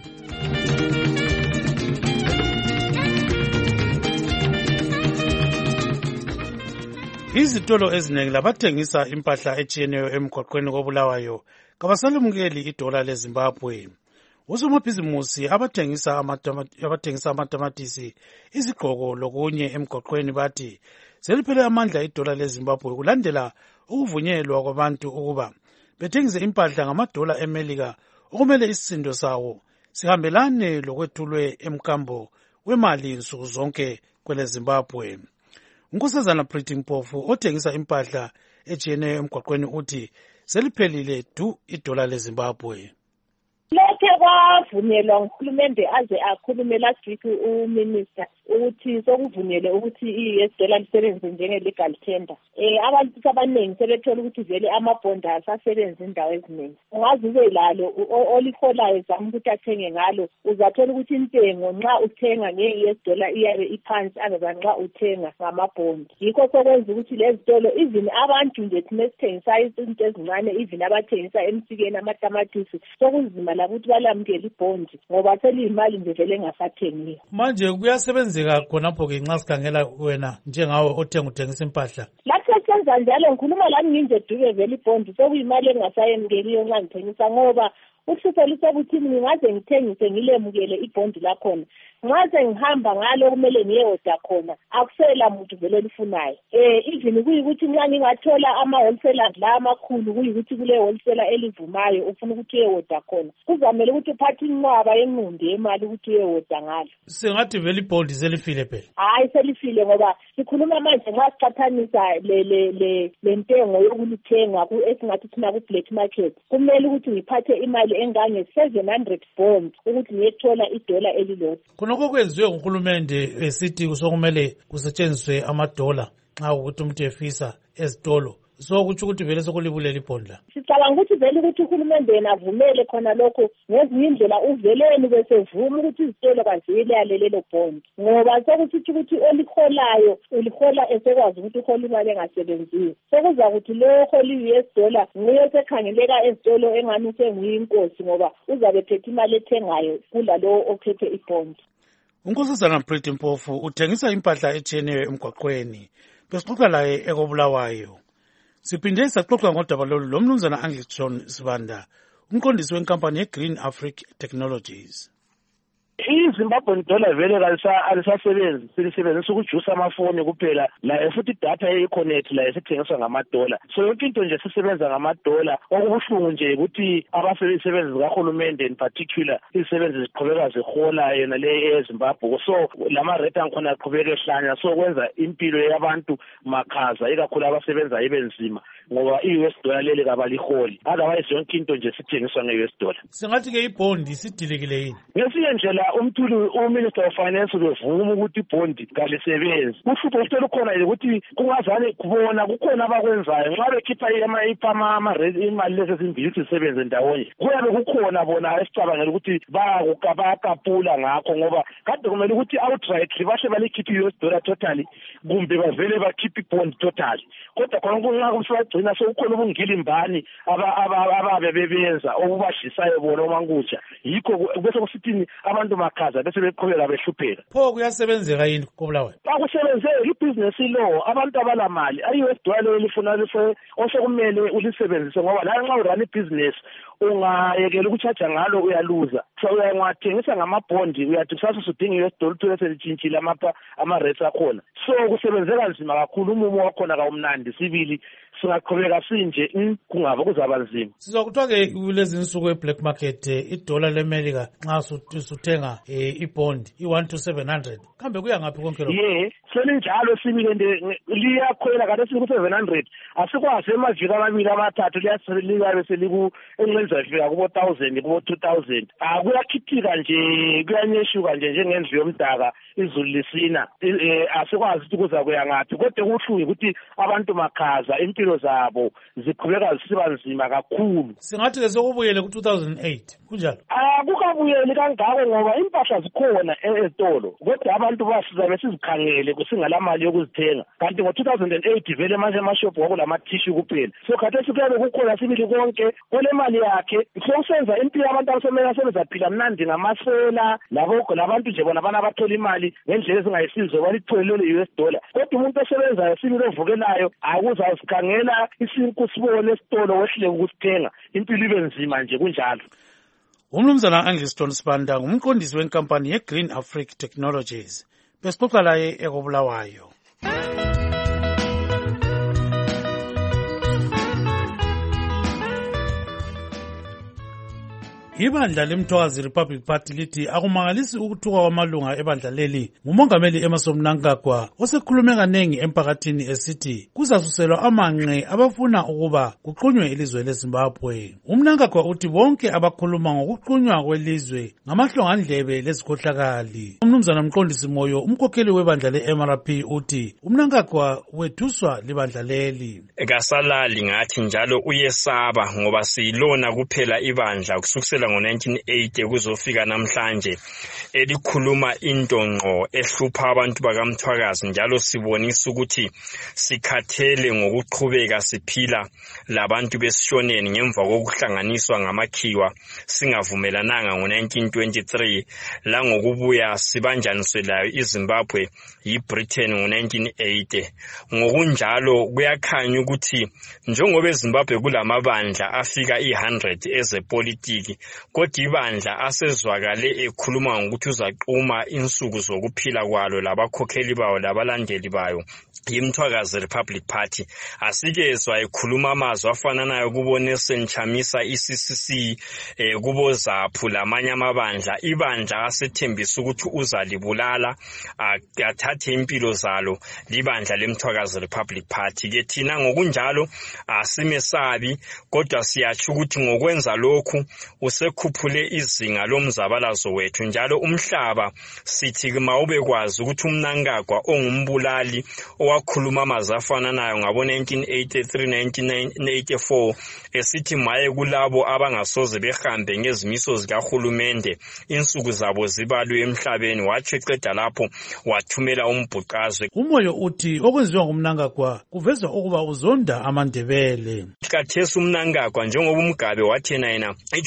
Izitolo eziningi labathengisa impahla etshiyeneyo emgwaqweni koBulawayo kabasalamukeli idola leZimbabwe. Usomabhizimusi abathengisa amatamatisi, izigqoko lokunye emgwaqweni bathi seliphele amandla idola leZimbabwe kulandela ukuvunyelwa kwabantu ukuba bethengise impahla ngamadola eMelika okumele isisindo sawo sihambelane lokwethulwe emkambo wemali nsuku zonke kwele Zimbabwe. Unkosazana Pretty Mpofu othengisa impahla etshiyeneyo emgwaqweni uthi seliphelile idola leZimbabwe. Lokhe kwavunyelwa nguhulumende aze akhulume last week uminister ukuthi sokuvunyelwe ukuthi i-US-dollar lisebenze njenge-legal tender. Abantu abaningi sebethola ukuthi vele amabhondi asasebenza indawo eziningi. Ungaze ube lalo oliholayo zama ukuthi athenge ngalo uzathola ukuthi intengo nxa uthenga nge-US-dollar iyabe iphansi angaza nxa uthenga ngamabhondi. Yikho sokwenza ukuthi lezi zitolo even abantu nje nesithengisa izinto ezincane even abathengisa emsikeni amatamatisi sokuzima lakuthi balamukele ibhondi ngoba seliyimali nje vele engasathengiyo. Manje kuyasebenzeka khonapho ke nxa sikhangela wena njengawe uthengisa impahla. Lapho senza njalo ngikhuluma lami nginje Dube vele ibhondi sokuyimali engasayemukeliyo nxa ngithengisa ngoba uhlupho lusokuthi ngingaze ngithengise ngilemukele ibhondi lakhona. Nxa ngihamba ngalo kumele ngiyeoda khona akusela muntu vele lifunayo. Even kuyikuthi nxa ngingathola ama-wholesalers la amakhulu kuyikuthi kule wholesaler elivumayo ufuna ukuthi uyeoda khona. Kuzamele ukuthi uphathe inqwaba yenqumbi yemali ukuthi uyeoda ngalo. Sengathi vele ibhondi selifile phela. Hayi selifile ngoba sikhuluma manje nxa siqathanisa lentengo yokulithenga esingathi thina ku-black market. Kumele ukuthi ngiphathe imali engange-700 bonds ukuthi ngiyethola idola elilodwa. Khonokho kwenziwe nguhulumende esithi sokumele kusetshenziswe amadola nxa ukuthi umuntu efisa ezitolo. So kutsho ukuthi vele sokulibulela ibhondi la. Sicabanga ukuthi vele ukuthi uhulumende yena avumele khona lokho ngezinye indlela uveleni besevuma ukuthi izitolo kaziyelale lelo bhondi. Ngoba sokuthi ukuthi oliholayo ulihola esekwazi ukuthi uhola imali engasebenziyo. Sokuza ukuthi lo hola i-US-dollar nguye sekhangeleka ezitolo engani senguyinkosi ngoba uzabe phethe imali ethengayo kulalo ophethe ibhondi. Unkosazana Pretty Mpofu uthengisa impahla etshiyeneyo emgwaqweni. Besixoxa laye ekoBulawayo. Siphinde saxoxa ngodaba lolu lomnumzana Angleton Sibanda, umqondisi wenkampani yeGreen Africa Technologies. iZimbabwean dollar vele alisasebenzi, silisebenzisa ukujusa amafoni kuphela, la futhi idatha ye-connect la esithengiswa ngamadola. So yonke into nje sisebenza ngamadola. Okubuhlungu nje ukuthi abasebenzi zikahulumende in particular izisebenzi ziqhubeka zihola yona le eZimbabwe. So lama rate angikhona aqhubeka ehlanya, so kwenza impilo yabantu makhaza ikakhulu abasebenza ibe nzima ngoba i-US dollar leli kabaliholi. Otherwise yonke into nje sithengiswa nge-US dollar. Singathi ke ibhondi sidilekile yini? Ngesinye ndlela uMinister of Finance ubevuma ukuthi ibhondi kalisebenzi. Uhlupho olukhona ukuthi kungazane kubona kukhona abakwenzayo nxa bekhipha imali lezi ezimbili ukuthi zisebenze ndawonye. Kuyabe kukhona bona esicabangela ukuthi bayakapula ngakho ngoba kade kumele ukuthi outright bahle balikhiphe i-US dollar totally kumbe bavele bakhiphe ibhondi totally. Kodwa khona kunxa kusagcina sekukhona ubungilimbani ababe bebenza okubadlisayo bona omankutsha. Yikho bese kusithini abantu makhaza bese beqhubeka behlupheka. Pho kuyasebenzeka yini koBulawayo? Akusebenzeki ibusiness law, abantu abalamali i-US dollar lifuna osekumele ulisebenzise ngoba la nxa urun ibusiness ungayekela ukuchaja ngalo uyaluza. So uyangathengisa ngamabhondi uyathi kusasa usudinga i-US dollar uthola selitshintshile ama-rates akhona. So kusebenzeka nzima kakhulu, umumo wakhona kawumnandi sibili singaqhubeka sinje kungabe kuzaba nzima. Sizokuthiwa-ke kulezi nsuku e-black market idola leMelika nxa usuthenga ibhondi i-1 to 700 kambe kuya ngaphi konke lokho? Selinjalo sibili liyakhwela kade siku-700 asikwazi emaviki amabili amathathu liyabe enqenzafika kubo-1000 kubo-2000. Kuyakhithika nje kuyanyeshuka nje njengendlu yomdaka izulu lisina. Asikwazi ukuthi kuza kuya ngaphi kodwa kuhlungu ukuthi abantu makhaza impilo zabo ziqhubeka zisiba nzima kakhulu. Singathi-ke sekubuyele ku-2008 kunjalo? Kukabuyeli kangako ngoba impahla zikhona ezitolo kodwa abantu basizabe sizikhangele singalamali yokuzithenga. Kanti ngo-2008 vele manje amashophu kwakulama-tissue kuphela. So khathesi kuyabe kukhona sibili konke kole mali yakhe sokusenza impilo yabantu abasomele asebezaphila mnandi ngamasela labantu nje bona bana bathola imali ngendlela ezingayisizo balithole le-US dollar. Kodwa umuntu osebenzayo sibili ovukelayo akuzazikhangela isinku sibone esitolo wehluleke ukusithenga impilo ibe nzima nje kunjalo. Umnumzana Angliston Sibanda ngumqondisi wenkampani ye-Green Africa Technologies. Besixoxa laye ekoBulawayo. Ibandla lemthwakazi Republic Party lithi akumangalisi ukuthuka kwamalunga ebandla leli ngumongameli Emmerson Mnangagwa osekhulume kanengi emphakathini esithi kuzasuselwa amanqe abafuna ukuba kuqunywe ilizwe leZimbabwe. uMnangagwa uthi bonke abakhuluma ngokuqunywa kwelizwe ngamahlongandlebe lezikhohlakali. Umnumzana Mqondisi Moyo umkhokheli webandla le-MRP uthi uMnangagwa wethuswa libandla leli. Kasalali ngathi njalo uyesaba ngoba siyilona kuphela ibandla kusukela ngo-1980 kuzofika namhlanje elikhuluma into ngqo ehlupha abantu bakamthwakazi njalo sibonisa ukuthi sikhathele ngokuqhubeka siphila labantu besishoneni ngemva kokuhlanganiswa ngamakhiwa singavumelananga ngo-1923 la ngokubuya sibanjaniswe layo iZimbabwe yiBritain ngo-1980. Ngokunjalo kuyakhanya ukuthi njengoba eZimbabwe kulamabandla afika i-100 ezepolitiki kodwa ibandla asezwakale ekhuluma ngokuthi uzaquma insuku zokuphila kwalo labakhokheli bawo labalandeli bayo yimthwakazi Republic Party. Asikezwa ekhuluma amazwi afananayo kubo Nelson Chamisa iCCC kubo ZAPU lamanye amabandla. Ibandla asethembisa ukuthi uzalibulala athathe impilo zalo libandla lemthwakazi Republic Party. Ke thina ngokunjalo asimesabi kodwa siyatsho ukuthi ngokwenza lokhu usekhuphule izinga lomzabalazo wethu njalo umhlaba sithi mawube kwazi ukuthi uMnangagwa ongumbulali owakhuluma amazwi afananayo ngabo 1983 1984 esithi maye kulabo abangasoze behambe ngezimiso zikahulumende insuku zabo zibalwe emhlabeni wathi eqeda lapho wathumela umbhuqazwe. Umoyo uthi okwenziwa nguMnangagwa kuvezwa ukuba uzonda amaNdebele. Khathesi uMnangagwa njengoba uMgabe wathena yena it was a moment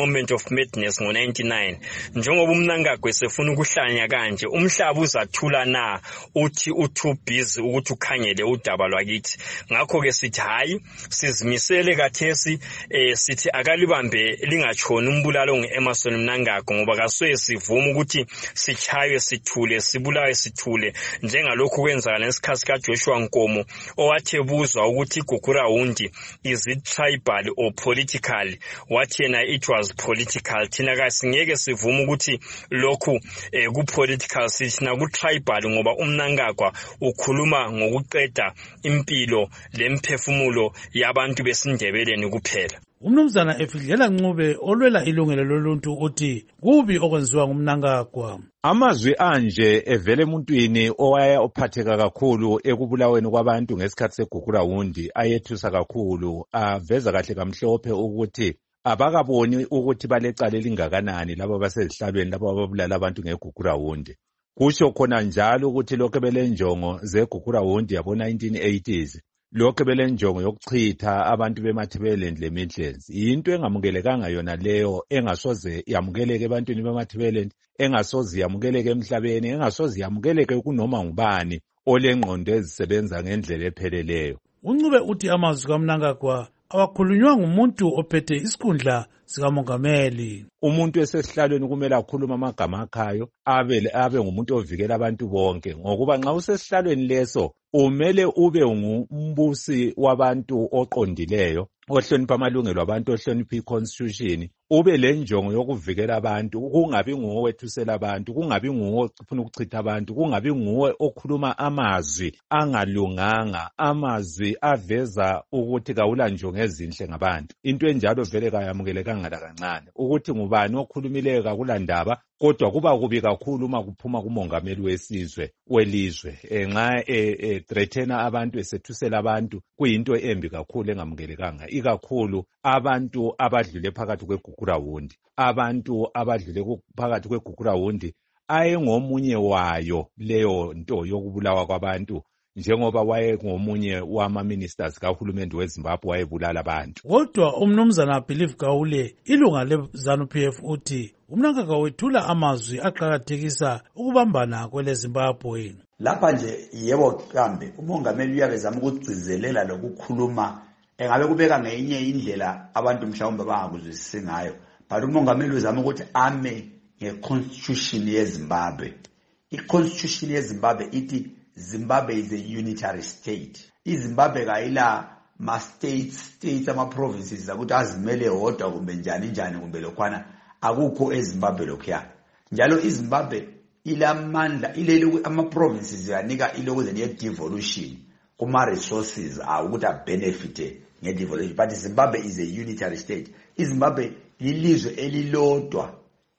Moment of Madness ngo-99 njengoba uMnangagwa esefuna ukuhlanya kanje umhlaba uzathula na uthi u-too busy ukuthi ukhangele udaba lwakithi ngakho-ke sithi hayi sizimisele kathesi sithi akalibambe lingatshoni umbulalo nge-Emmerson Mnangagwa ngoba kasuye sivuma ukuthi sichaywe sithule sibulawe sithule njengalokhu kwenzakala ngesikhathi kaJoshua Nkomo owathi ebuzwa ukuthi iGugurawundi is it tribal or political wathi yena it was political thina kasingeke sivuma ukuthi lokhu ku-political sithi na ku-tribal ngoba uMnangagwa ukhuluma ngokuqeda impilo lemphefumulo yabantu besindebeleni kuphela. Umnumzana Efidlela Ncube olwela ilungelo loluntu uthi kubi okwenziwa nguMnangagwa. Amazwi anje evele emuntwini owaya ophatheka kakhulu ekubulaweni kwabantu ngesikhathi segugurawundi ayethusa kakhulu aveza kahle kamhlophe ukuthi abakaboni ukuthi balecala elingakanani labo basezihlalweni labo ababulala abantu ngegugurawundi. Kusho khona njalo ukuthi lokho belenjongo zegugurawundi yabo 1980s lokho belenjongo yokuchitha abantu bemathebeleni leMidlands into engamukelekanga yona leyo engasoze yamukeleke ebantwini bemathebeleni engasoze yamukeleke emhlabeni engasoze yamukeleke kunoma ngubani olengqondo ezisebenza ngendlela epheleleyo. Uncube uthi amazwi kaMnangagwa awakhulunywa ngumuntu ophethe isikhundla sikamongameli. Umuntu esesihlalweni kumele akhuluma amagama akhayo abe ngumuntu ovikela abantu bonke ngokuba nxa usesihlalweni leso umele ube ngumbusi wabantu oqondileyo ohlonipha amalungelo abantu ohlonipha iconstitution ube lenjongo yokuvikela abantu kungabi nguwe wethusela abantu kungabi nguwe ofuna ukuchitha abantu kungabi nguwe okhuluma amazwi angalunganga amazwi aveza ukuthi kawula njongo ezinhle ngabantu into enjalo vele kayamukelekanga lakancane ukuthi ngubani okhulumileyo kakulandaba kodwa kuba kubi kakhulu uma kuphuma kumongameli wesizwe welizwe nxa threatena abantu esethusela abantu kuyinto embi kakhulu engamukelekanga ikakhulu abantu abadlule phakathi kwegugurawundi abantu abadlule phakathi kwegugurawundi ayengomunye wayo leyo nto yokubulawa kwabantu njengoba wayengomunye wama-ministers kahulumende weZimbabwe wayebulala abantu. Kodwa umnumzana Believe Gawule ilunga leZANU-PF uthi uMnangagwa wethula amazwi aqakathekisa ukubambana kweleZimbabwe. Lapha nje yebo kambe umongameli uyabezama ukugcizelela lokukhuluma engabe kubeka ngenye indlela abantu mhlawumbe bangakuzwisisi ngayo but umongameli uzama ukuthi ame ngeconstitution yeZimbabwe. I-constitution yeZimbabwe ithi Zimbabwe is a unitary state. iZimbabwe kayila states ama-provinces akuthi azimele hodwa kumbe njani kumbe lokhwana akukho eZimbabwe lokhuya. Njalo iZimbabwe ilamandla ama-provinces yanika ilokuze ne-devolution kuma-resources ukuthi abenefite nge-devolution but Zimbabwe is a unitary state. iZimbabwe lilizwe elilodwa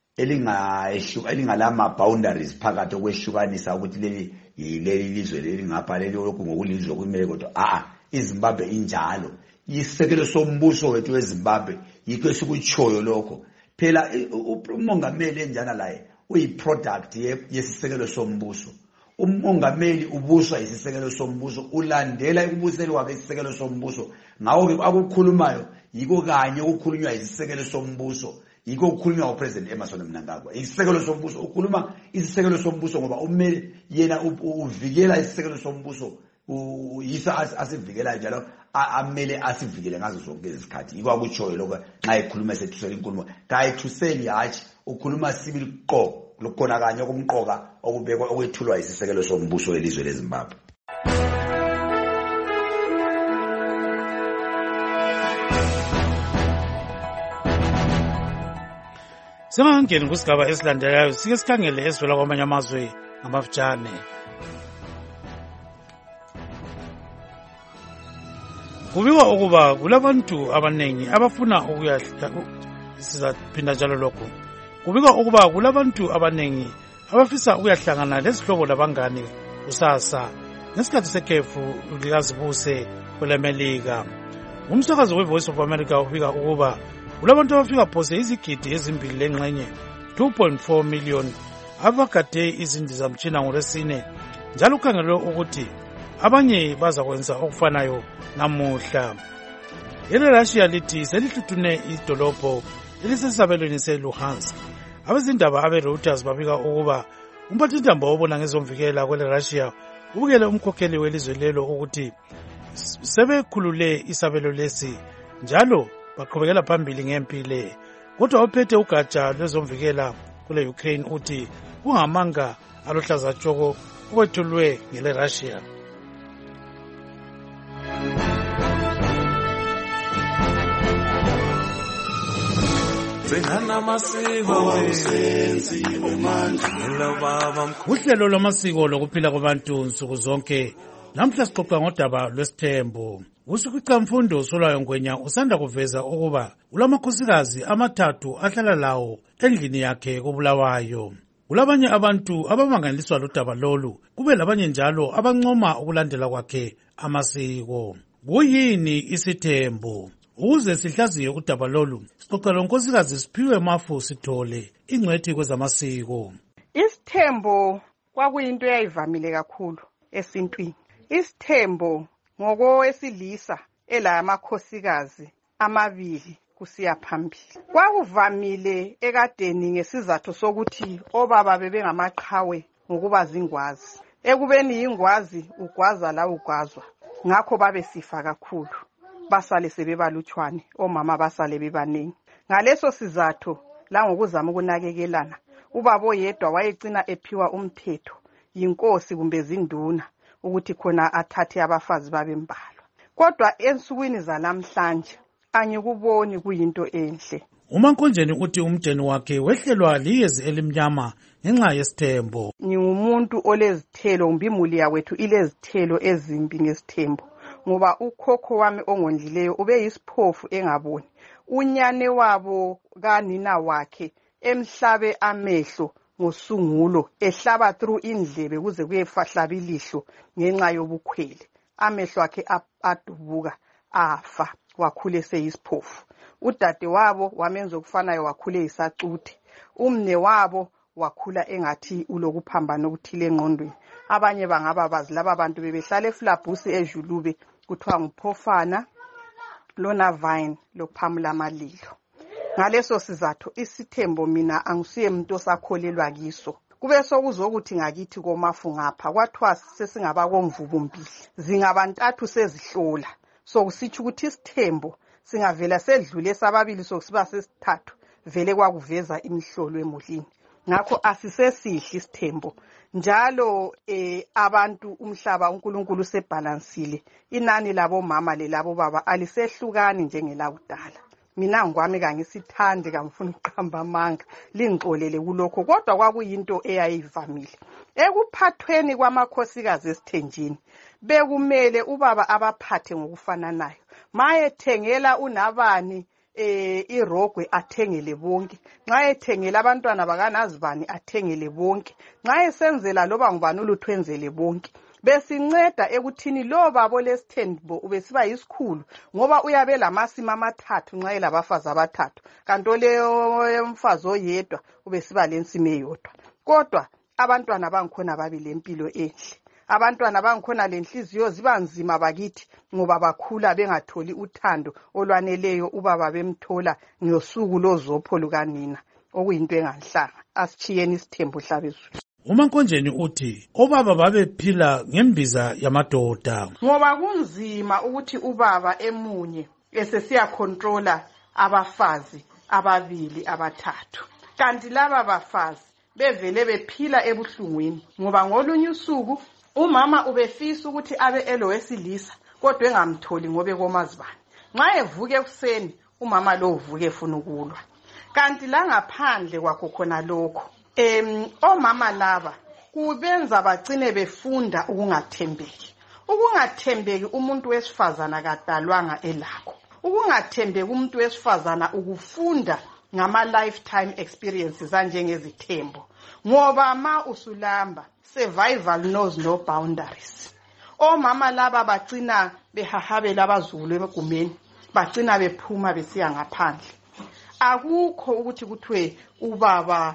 elingalama-boundaries phakathi okwehlukanisa ukuthi leli lizwe leli ngapha leli lokhu ngokulizwe kumele kodwa iZimbabwe injalo isisekelo sombuso wethu weZimbabwe yikho esikutshoyo lokho phela umongameli enjana laye uyiproduct yesisekelo sombuso. Umongameli ubuswa isisekelo sombuso ulandela ukubusela kwakhe isisekelo sombuso ngawo akukhulumayo yiko kanye ukukhulunywa isisekelo sombuso yiko ukukhulunywa uPresident Emmerson Mnangagwa. Isisekelo sombuso ukhuluma isisekelo sombuso ngoba umele yena uvikela isisekelo sombuso yisa asivikela njalo amele asivikele ngazo zonke izikhathi yiko akutshoyo lokho nxa ekhuluma esethusela inkulumo kayithuseli hatshi ukhuluma sibili qo lokona kanye okumqoka okubekwa okwethulwa isisekelo sombuso elizwe leZimbabwe. Singangeni kusigaba esilandelayo sike sikhangele esivela kwamanye amazwe ngamafutshane. Kubikwa ukuba kulabantu abanengi abafuna sizaphinda njalo lokho. Kubikwa ukuba kulabantu abanengi abafisa ukuyahlangana lesihlobo labangane kusasa ngesikhathi sekhefu likazibuse kwelemelika. Umsakazi weVoice of America ubika ukuba kulabantu abafika phose izigidi ezimbili lengxenye 2.4 million abakade izindizamtshina ngolwesine njalo ukhangelwe ukuthi abanye bazakwenza okufanayo namuhla. ERussia lithi selihluthune idolobho elisesabelweni se-Luhansk. Abezindaba abe-Reuters babika ukuba umphathintambo obona ngezomvikela kwele-Russia ubukele umkhokheli welizwe lelo ukuthi sebekhulule isabelo lesi njalo baqhubekela phambili ngempi le. Kodwa ophethe ugatsha lwezomvikela kule Ukraine uthi kungamanga aluhlaza tshoko okwethulwe ngele-Russia. Uhlelo lwamasiko lokuphila kwabantu nsuku zonke. Namhla sixoxa ngodaba lwesithembo. Usukwicamfundo Solwayo Ngwenya usanda kuveza ukuba ulamakhosikazi amathathu ahlala lawo endlini yakhe koBulawayo. Kulabanye abantu abamangaliswa ludaba lolu, kube labanye njalo abancoma ukulandela kwakhe amasiko. Kuyini isithembo? Ukuze sihlaziye udaba lolu, sixoxa lonkosikazi Siphiwe Mafu Sithole, ingcwethi kwezamasiko. Isithembo kwakuyinto eyayivamile kakhulu esintwini. Isithembo ngokowesilisa elamakhosikazi amabili kusiya phambili. Kwakuvamile ekadeni ngesizathu sokuthi obaba bebengamaqhawe ngokuba zingwazi. Ekubeni ingwazi ugwaza la ugwazwa. Ngakho babesifa kakhulu. Basale sebebalutshwane, omama basale bebanengi. Ngaleso sizathu la ngokuzama ukunakekelana, ubaba oyedwa wayegcina ephiwa umthetho yinkosi kumbe zinduna ukuthi khona athathe abafazi babembalwa. Kodwa ensukwini zalamhlanje angikuboni kuyinto enhle. uMankonjeni uthi umdeni wakhe wehlelwa liyezi elimnyama ngenxa yesithembo. Ngingumuntu olezithelo, umbimuli yawethu ilezithelo ezimbi ngesithembo. Ngoba ukhokho wami ongondlileyo ube yisiphofu engaboni. Unyane wabo kanina wakhe emhlabe amehlo ngosungulo, ehlaba through indlebe kuze kuyefahlaba ilihlo ngenxa yobukhwele. Amehlo akhe adubuka afa, wakhule seyisiphofu. Udade wabo wamenza okufanayo, wakhule isacuthe. Umne wabo wakhula engathi ulokuphambana okuthile engqondweni. Abanye bangaba bazi laba bantu bebehlala eFlabusi eJulube, kuthiwa nguPhofana, loNavine, loPhamula Amalilo. Ngaleso sizathu isithembo mina angisiye umuntu osakholelwa kiso. Kube sokuzokuthi ngakithi koMafu ngapha kwathiwa sesingaba komvubumbili, zingabantathu sezihlola. So kusitsho ukuthi isithembo singavela sedlule sababili sokusiba sesithathu, vele kwakuveza imihlolo emulini. Ngakho asisesihle isithembo. Njalo abantu umhlaba uNkulunkulu sebalansile. Inani labo mama lelabo baba alisehlukani njengelakudala. Mina ngwami kangisithandi kamfuna uqhamba amanga, lingixolele kulokho, kodwa kwakuyinto eyayivamile. Ekuphathweni kwamakhosikazi esithenjini bekumele ubaba abaphathe ngokufananayo. Mayethengela uNabani irogwe athengele bonke, nxa ethengela abantwana bakanazibani athengele bonke, nxa esenzela loba ngubani uluthwenzele bonke. Besinceda ekuthini lo babo lesithembo ubesiba yisikhulu ngoba uyabe lamasima amathathu nxa elabafazi abathathu, kanti leyo yomfazi oyedwa ubesiba lensime eyodwa. Kodwa abantwana bangikhona babile impilo enhle. Abantwana bangikhona lenhliziyo zibanzima bakithi ngoba bakhula bengatholi uthando olwaneleyo ubaba bemthola ngosuku lozopho lukanina, okuyinto enganhlanga. Asitshiyeni isithembo hlabezulu. uMankonjeni uthi obaba babephila ngembiza yamadoda. Ngoba kunzima ukuthi ubaba emunye esesiya controller abafazi ababili abathathu. Kanti laba bafazi bevele bephila ebuhlungwini ngoba ngolunye usuku umama ubefisa ukuthi abe elowesilisa kodwa engamtholi ngobe komazibani. Nxa evuke ekuseni umama lo uvuke efuna ukulwa. Kanti la ngaphandle kwakho khona lokho omama laba kubenza bagcine befunda ukungathembeki. Ukungathembeki umuntu wesifazana kadalwanga elakho. Ukungathembeki umuntu wesifazana ukufunda ngama lifetime experiences anjengezithembo. Ngoba ma usulamba survival knows no boundaries. Omama laba bagcina behahabela abazulu emagumeni, bagcina bephuma besiya ngaphandle. Akukho ukuthi kuthiwe ubaba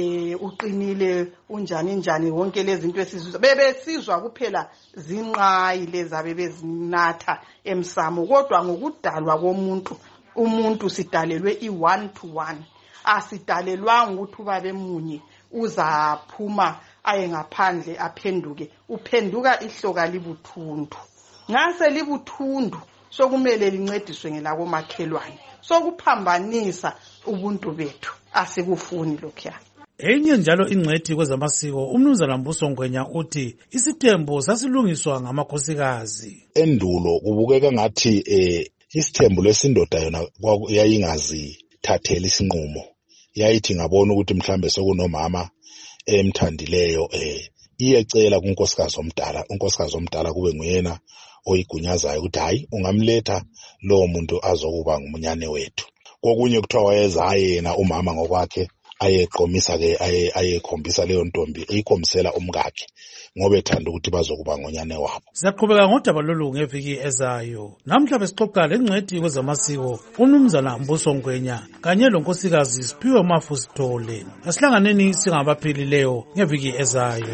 uqinile unjani wonke lezi zinto esizizwa. Bebesizwa kuphela zinqayi lezi abebezinatha emsamo, kodwa ngokudalwa komuntu umuntu sidalelwe i-1 to 1 asidalelwanga ukuthi ubabe munye uzaphuma aye ngaphandle aphenduke uphenduka ihloka libuthundu ngase libuthundu sokumele lincediswe ngelakomakhelwane sokuphambanisa ubuntu bethu asikufuni lokho. Enye njalo ingcwethi kwezamasiko umnumzana Mbuso Ngwenya uthi isithembu sasilungiswa ngamakhosikazi. Endulo kubukeka ngathi isithembu lesindoda yona yayingazithathela isinqumo. Yayithi ngabona ukuthi mhlambe sokunomama emthandileyo iyecela kunkosikazi omdala, unkosikazi omdala kube nguyena oyigunyazayo ukuthi hayi ungamletha lo muntu azokuba ngumunyane wethu. Kokunye kuthiwa wayeza yena umama ngokwakhe ayeqomisa ke ayekhombisa leyo ntombi eyikhombisela umkakhe ngoba ethanda ukuthi bazokuba ngonyane wabo. Sizaqhubeka ngodaba lolu ngeviki ezayo. Namhla besixoxa lengcwethi kwezamasiko umnumzana Mbuso Ngwenya kanye lonkosikazi Siphiwe Mafusithole. Asihlanganeni singabaphilileyo ngeviki ezayo.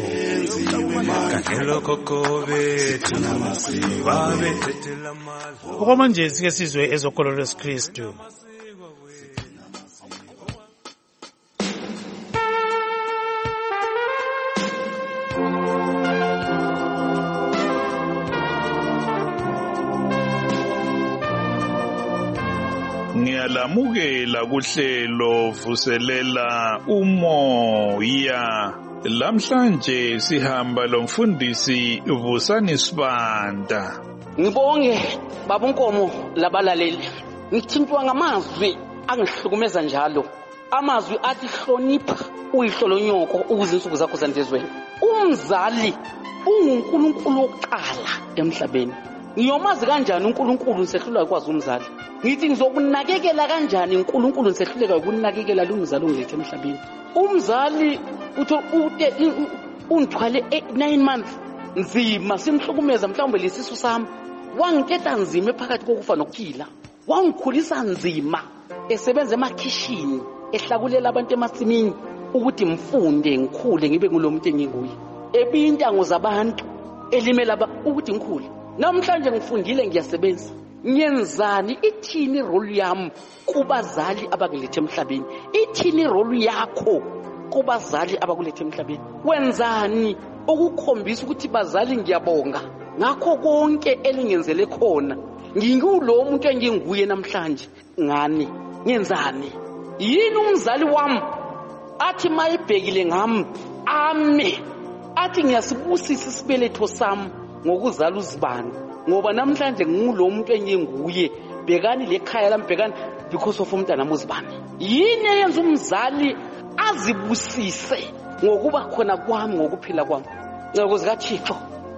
Okwamanje sike sizwe ezokolo lwesikristu. Ngiyalamukela kuhlelo vuselela umoya. Lamhlanje sihamba lomfundisi Vusani Sibanda. Ngibonge babunkomo labalaleli. Ngithintwa ngamazwi angihlukumeza njalo. Amazwi athi hlonipha uyihlolonyoko ukuze insuku zakho zandezweni. Umzali unguNkulunkulu wokuqala emhlabeni. Ngiyomazi kanjani uNkulunkulu nisehlulwa ukwazi umzali? Ngithi ngizokunakekela kanjani uNkulunkulu nisehluleka ukunakekela lo mzali ongilethe emhlabeni? Umzali ude ungithwale 9 months nzima simhlukumeza mhlawumbe lesisu sami. Wangiketa nzima phakathi kokufa nokuphila. Wangikhulisa nzima esebenza emakhishini ehlakulela abantu emasimini ukuthi mfunde ngikhule ngibe ngulomuntu enginguye. Ebintango zabantu elimela ukuthi ngikhule. Namhlanje ngifundile ngiyasebenza. Ngiyenzani ithini role yami kubazali abakulethe emhlabeni? Ithini role yakho kubazali abakulethe emhlabeni? Wenzani ukukhombisa ukuthi bazali ngiyabonga ngakho konke elingenzele khona? Ngingulo umuntu enginguye namhlanje. Ngani? Ngenzani? Yini umzali wami athi mayibhekile ngami ame athi ngiyasibusisa isibeletho sami ngokuzala uzibani ngoba namhlanje ngulo muntu enginguye? Bhekani lekhaya lami, bhekani because of umntana muzibani. Yini eyenza umzali azibusise ngokuba khona kwami ngokuphila kwami? Ngokuzi kaThixo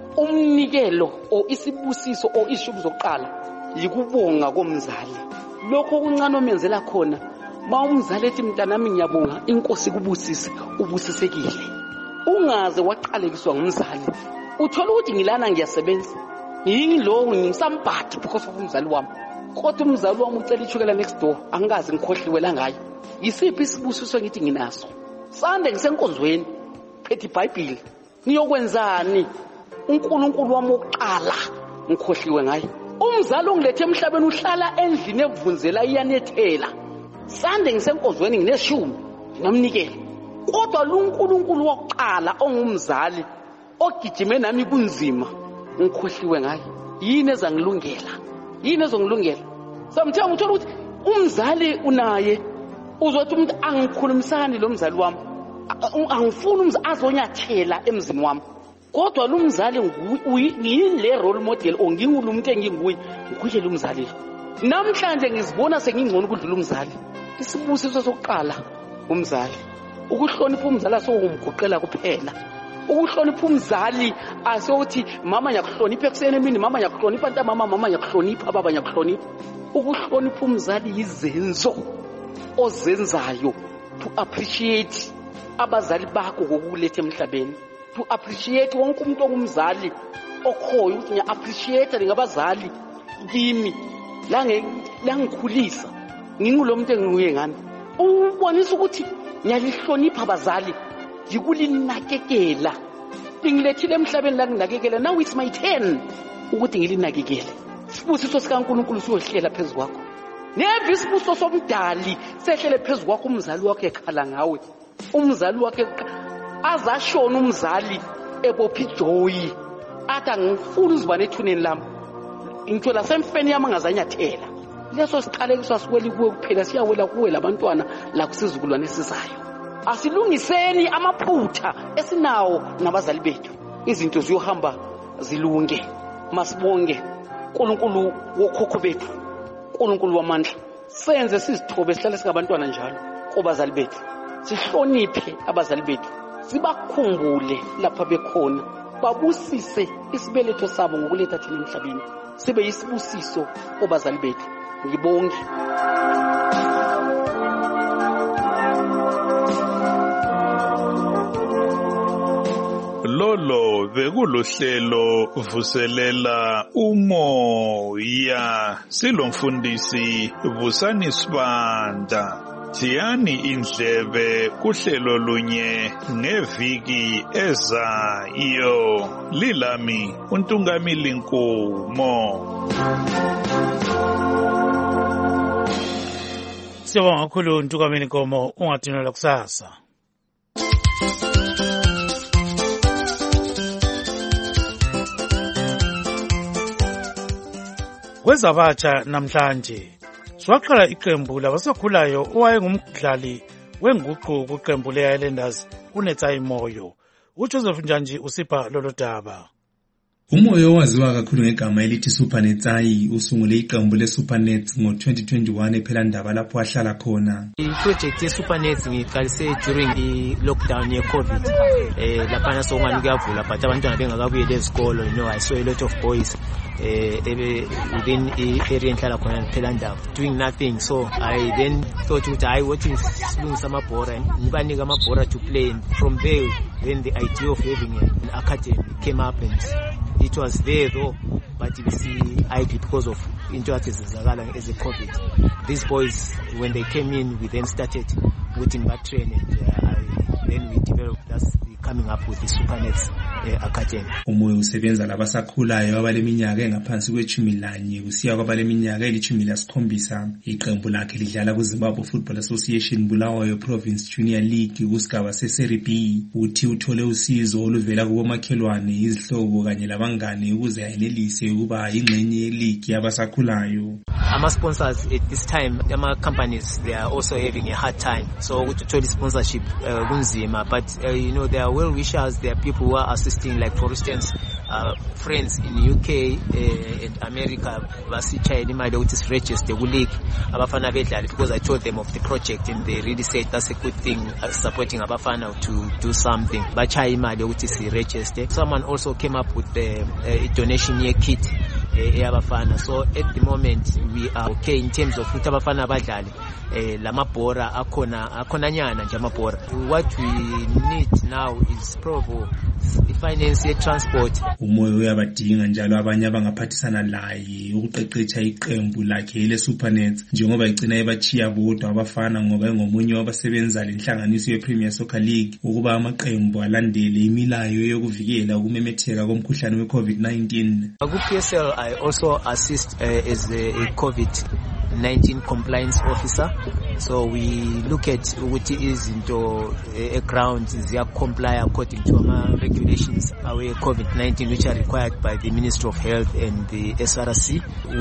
umnikelo o isibusiso o ishubu zokuqala yikubonga komzali. Lokho kuncane omenzela khona umzali ethi mntanami ngiyabonga inkosi kubusise ubusisekile. Ungaze waqalekiswa ngumzali. Uthola ukuthi ngilana ngiyasebenza. Yingilo ngisambhathi because of umzali wami. Kodwa umzali wami ucela ichukela next door angazi ngikhohliwela ngayo. Yisiphi isibusiso ngithi nginaso? Sande ngisenkonzweni phethe iBhayibheli. Niyokwenzani? uNkulunkulu wami oqala ngikhohliwe ngayo. Umzali ongilethe emhlabeni uhlala endlini evunzela iyanethela. Sande ngisenkonzweni ngineshumi nginamnikela. Kodwa lo uNkulunkulu wokuqala ongumzali ogijime nami kunzima ngikhohliwe ngayo. Yini ezangilungela? Yini ezongilungela? Sometimes uthola ukuthi umzali unaye uzothi umuntu angikhulumisani lo mzali wami. Angifuni umzali azonyathela emzini wami. Kodwa lo mzali ngiyile role model ongingulo umuntu enginguye nguye lo mzali. Namhlanje ngizibona sengingcono ukudlula umzali. Isibusiso sokuqala umzali. Ukuhlonipha umzali asongumgoqela kuphela. Ukuhlonipha umzali asokuthi mama ngiyakuhlonipha ekuseni emini, mama ngiyakuhlonipha ntambama, mama ngiyakuhlonipha, baba ngiyakuhlonipha. Ukuhlonipha umzali yizenzo ozenzayo to appreciate abazali bakho ngokuletha emhlabeni. To appreciate wonke umuntu ongumzali okhoyo ukuthi ngiya appreciate ngabazali kimi la ngikhulisa ngingulo muntu engiye ngani. Ubonisa ukuthi ngiyalihlonipha abazali, ngikulinakekela. Ngilethile emhlabeni la nginakekela. Now it's my turn ukuthi ngilinakekele. Sibusiso sikaNkulunkulu siyohlela phezulu kwakho. neva isibuso somdali sehlele phezu kwakho umzali wakhe ekhala ngawe umzali wakhe azashona umzali ebophi joyi athi angifuni uzibane ethuneni lami ngitho lasemfeni yami angazanyathela leso siqalekiso asiweli kuwe kuphela siyawela kuwe labantwana la kusizukulwane esizayo asilungiseni amaphutha esinawo nabazali bethu izinto ziyohamba zilunge masibonge uNkulunkulu wokhokho bethu uNkulunkulu wamandla senze sizithobe sihlale singabantwana njalo kubazali bethu sihloniphe abazali bethu sibakhumbule lapha bekhona babusise isibeletho sabo ngokuletha thina emhlabeni sibe yisibusiso kubazali bethu ngibonge lolo bekuluhlelo vuselela umoya silomfundisi Vusani Sibanda Tiyani indlebe kuhlelo lunye ngeviki ezayo lilami uNtungamili Nkomo. Siyabonga kakhulu uNtungamili Nkomo ungadinela kusasa. Kwezabatsha namhlanje swaqala iqembu labasakhulayo owayengumdlali wenguqu kuqembu le-Highlanders uNetsayi Moyo. uJoseph Njanji usipha lolo daba. Umoyo waziwa kakhulu ngegama elithi Supernetsayi usungule iqembu leSupernet ngo-2021 ephela ndaba lapho ahlala khona. I-project yeSupernet ngiqalise during i-lockdown ye-COVID. Laphana sokungani kuyavula but abantwana bengakabuyeli ezikolo. I saw a lot of boys within i-area enhlala khona phela ndaba doing nothing, so I then thought ukuthi hayi what is silungisa amabhora ngibanika amabhora to play, and from there then the idea of having an academy came up, and it was there though, but we see IP because of interactions as a COVID. These boys, when they came in, we then started putting back training, and then we developed that's coming up with the Supernets Academy. Umoyo usebenza labasakhulayo abaleminyaka engaphansi kwe-11 kusiya kwabaleminyaka eli-17. Iqembu lakhe lidlala kuZimbabwe Football Association Bulawayo Province Junior League kusigaba se-Serie B. Uthi uthole usizo oluvela kubomakhelwane, izihlobo kanye labangane ukuze ayenelise ukuba ingxenye ye-league yabasakhulayo. Ama-sponsors at this time, ama-companies, they are also having a hard time. So to tell sponsorship kunzima, but there are well-wishers, there are people who are assisting, like for instance, friends in the UK and America, basichayela imali ukuthi siregister ku-league abafana bedlali, because I told them of the project and they really said that's a good thing, supporting abafana to do something. Bachaya imali ukuthi si-register. Someone also came up with a donation year kit eyabafana. So at the moment we are okay in terms of ukuthi abafana badlali lamabhora akhona nyana nje amabhora. What we need now is probably finance transport. Umoyo uyabadinga njalo abanye abangaphathisana laye ukuqeqesha iqembu lakhe leSupernet njengoba igcina ebachiya bodwa abafana ngoba engomunye wabasebenza lenhlanganiso yePremier Soccer League ukuba amaqembu alandele imilayo yokuvikela ukumemetheka komkhuhlane weCovid-19. Ku-PSL I also assist as a COVID-19 compliance officer. So we look at ukuthi izinto ground ziya comply according to our regulations our COVID-19 which are required by the Ministry of Health and the SRC,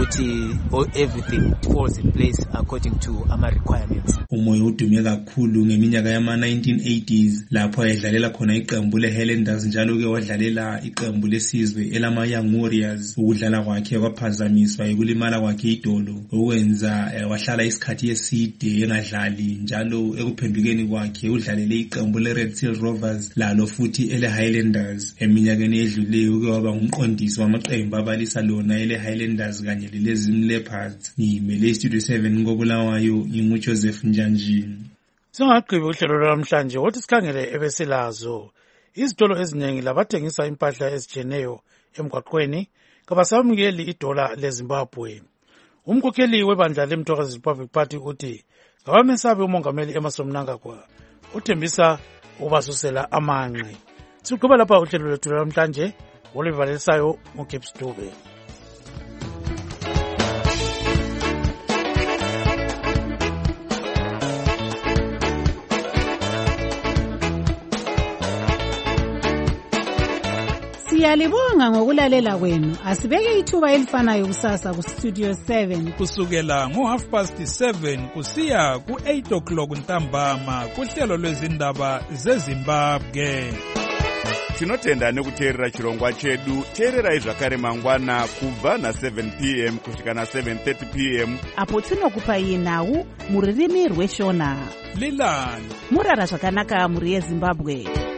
ukuthi everything falls in place according to our requirements. Umoyo udume kakhulu ngeminyaka yama-1980s lapho ayedlalela khona iqembu le-Highlanders njalo ke wadlalela iqembu lesizwe elama Young Warriors. Ukudlala kwakhe kwaphazamiswa ekulimala kwakhe idolo okwenza wahlala isikhathi eside engadlali, njalo ekuphendukeni kwakhe udlalele iqembu le-Red Seal Rovers lalo futhi ele-Highlanders. Eminyakeni edluleyo uke waba ngumqondisi wamaqembu abalisa lona ele-Highlanders kanye lele-Zim Leopards. Ngimele iStudio 7 ngobulawayo nginguJoseph Njanji. Singaqhibi uhlelo lwamhlanje wothi sikhangele ebesilazo. Izitolo eziningi labathengisa impahla ezijeneyo emgwaqweni kabasamukeli idola leZimbabwe. Umkhokheli webandla leMthokozi Republic Party uthi kabamesabe umongameli Emmerson Mnangagwa uthembisa ubasusela amanqe. Siqhubeka lapha uhlelo lwethu namhlanje olivalisayo uGibbs Dube. Siyalibonga ngokulalela kwenu. Asibeke ithuba elifanayo kusasa ku Studio 7 kusukela ngo7:30 kusiya ku8 o'clock ntambama kuhlelo lwezindaba zeZimbabwe. Tinotenda nekuteerera chirongwa chedu. Teererai zvakare mangwana kubva na7 p.m. kusvika na7:30 p.m. apo tinokupai nhau muririmi rweshona. Lilani murara zvakanaka muri yeZimbabwe.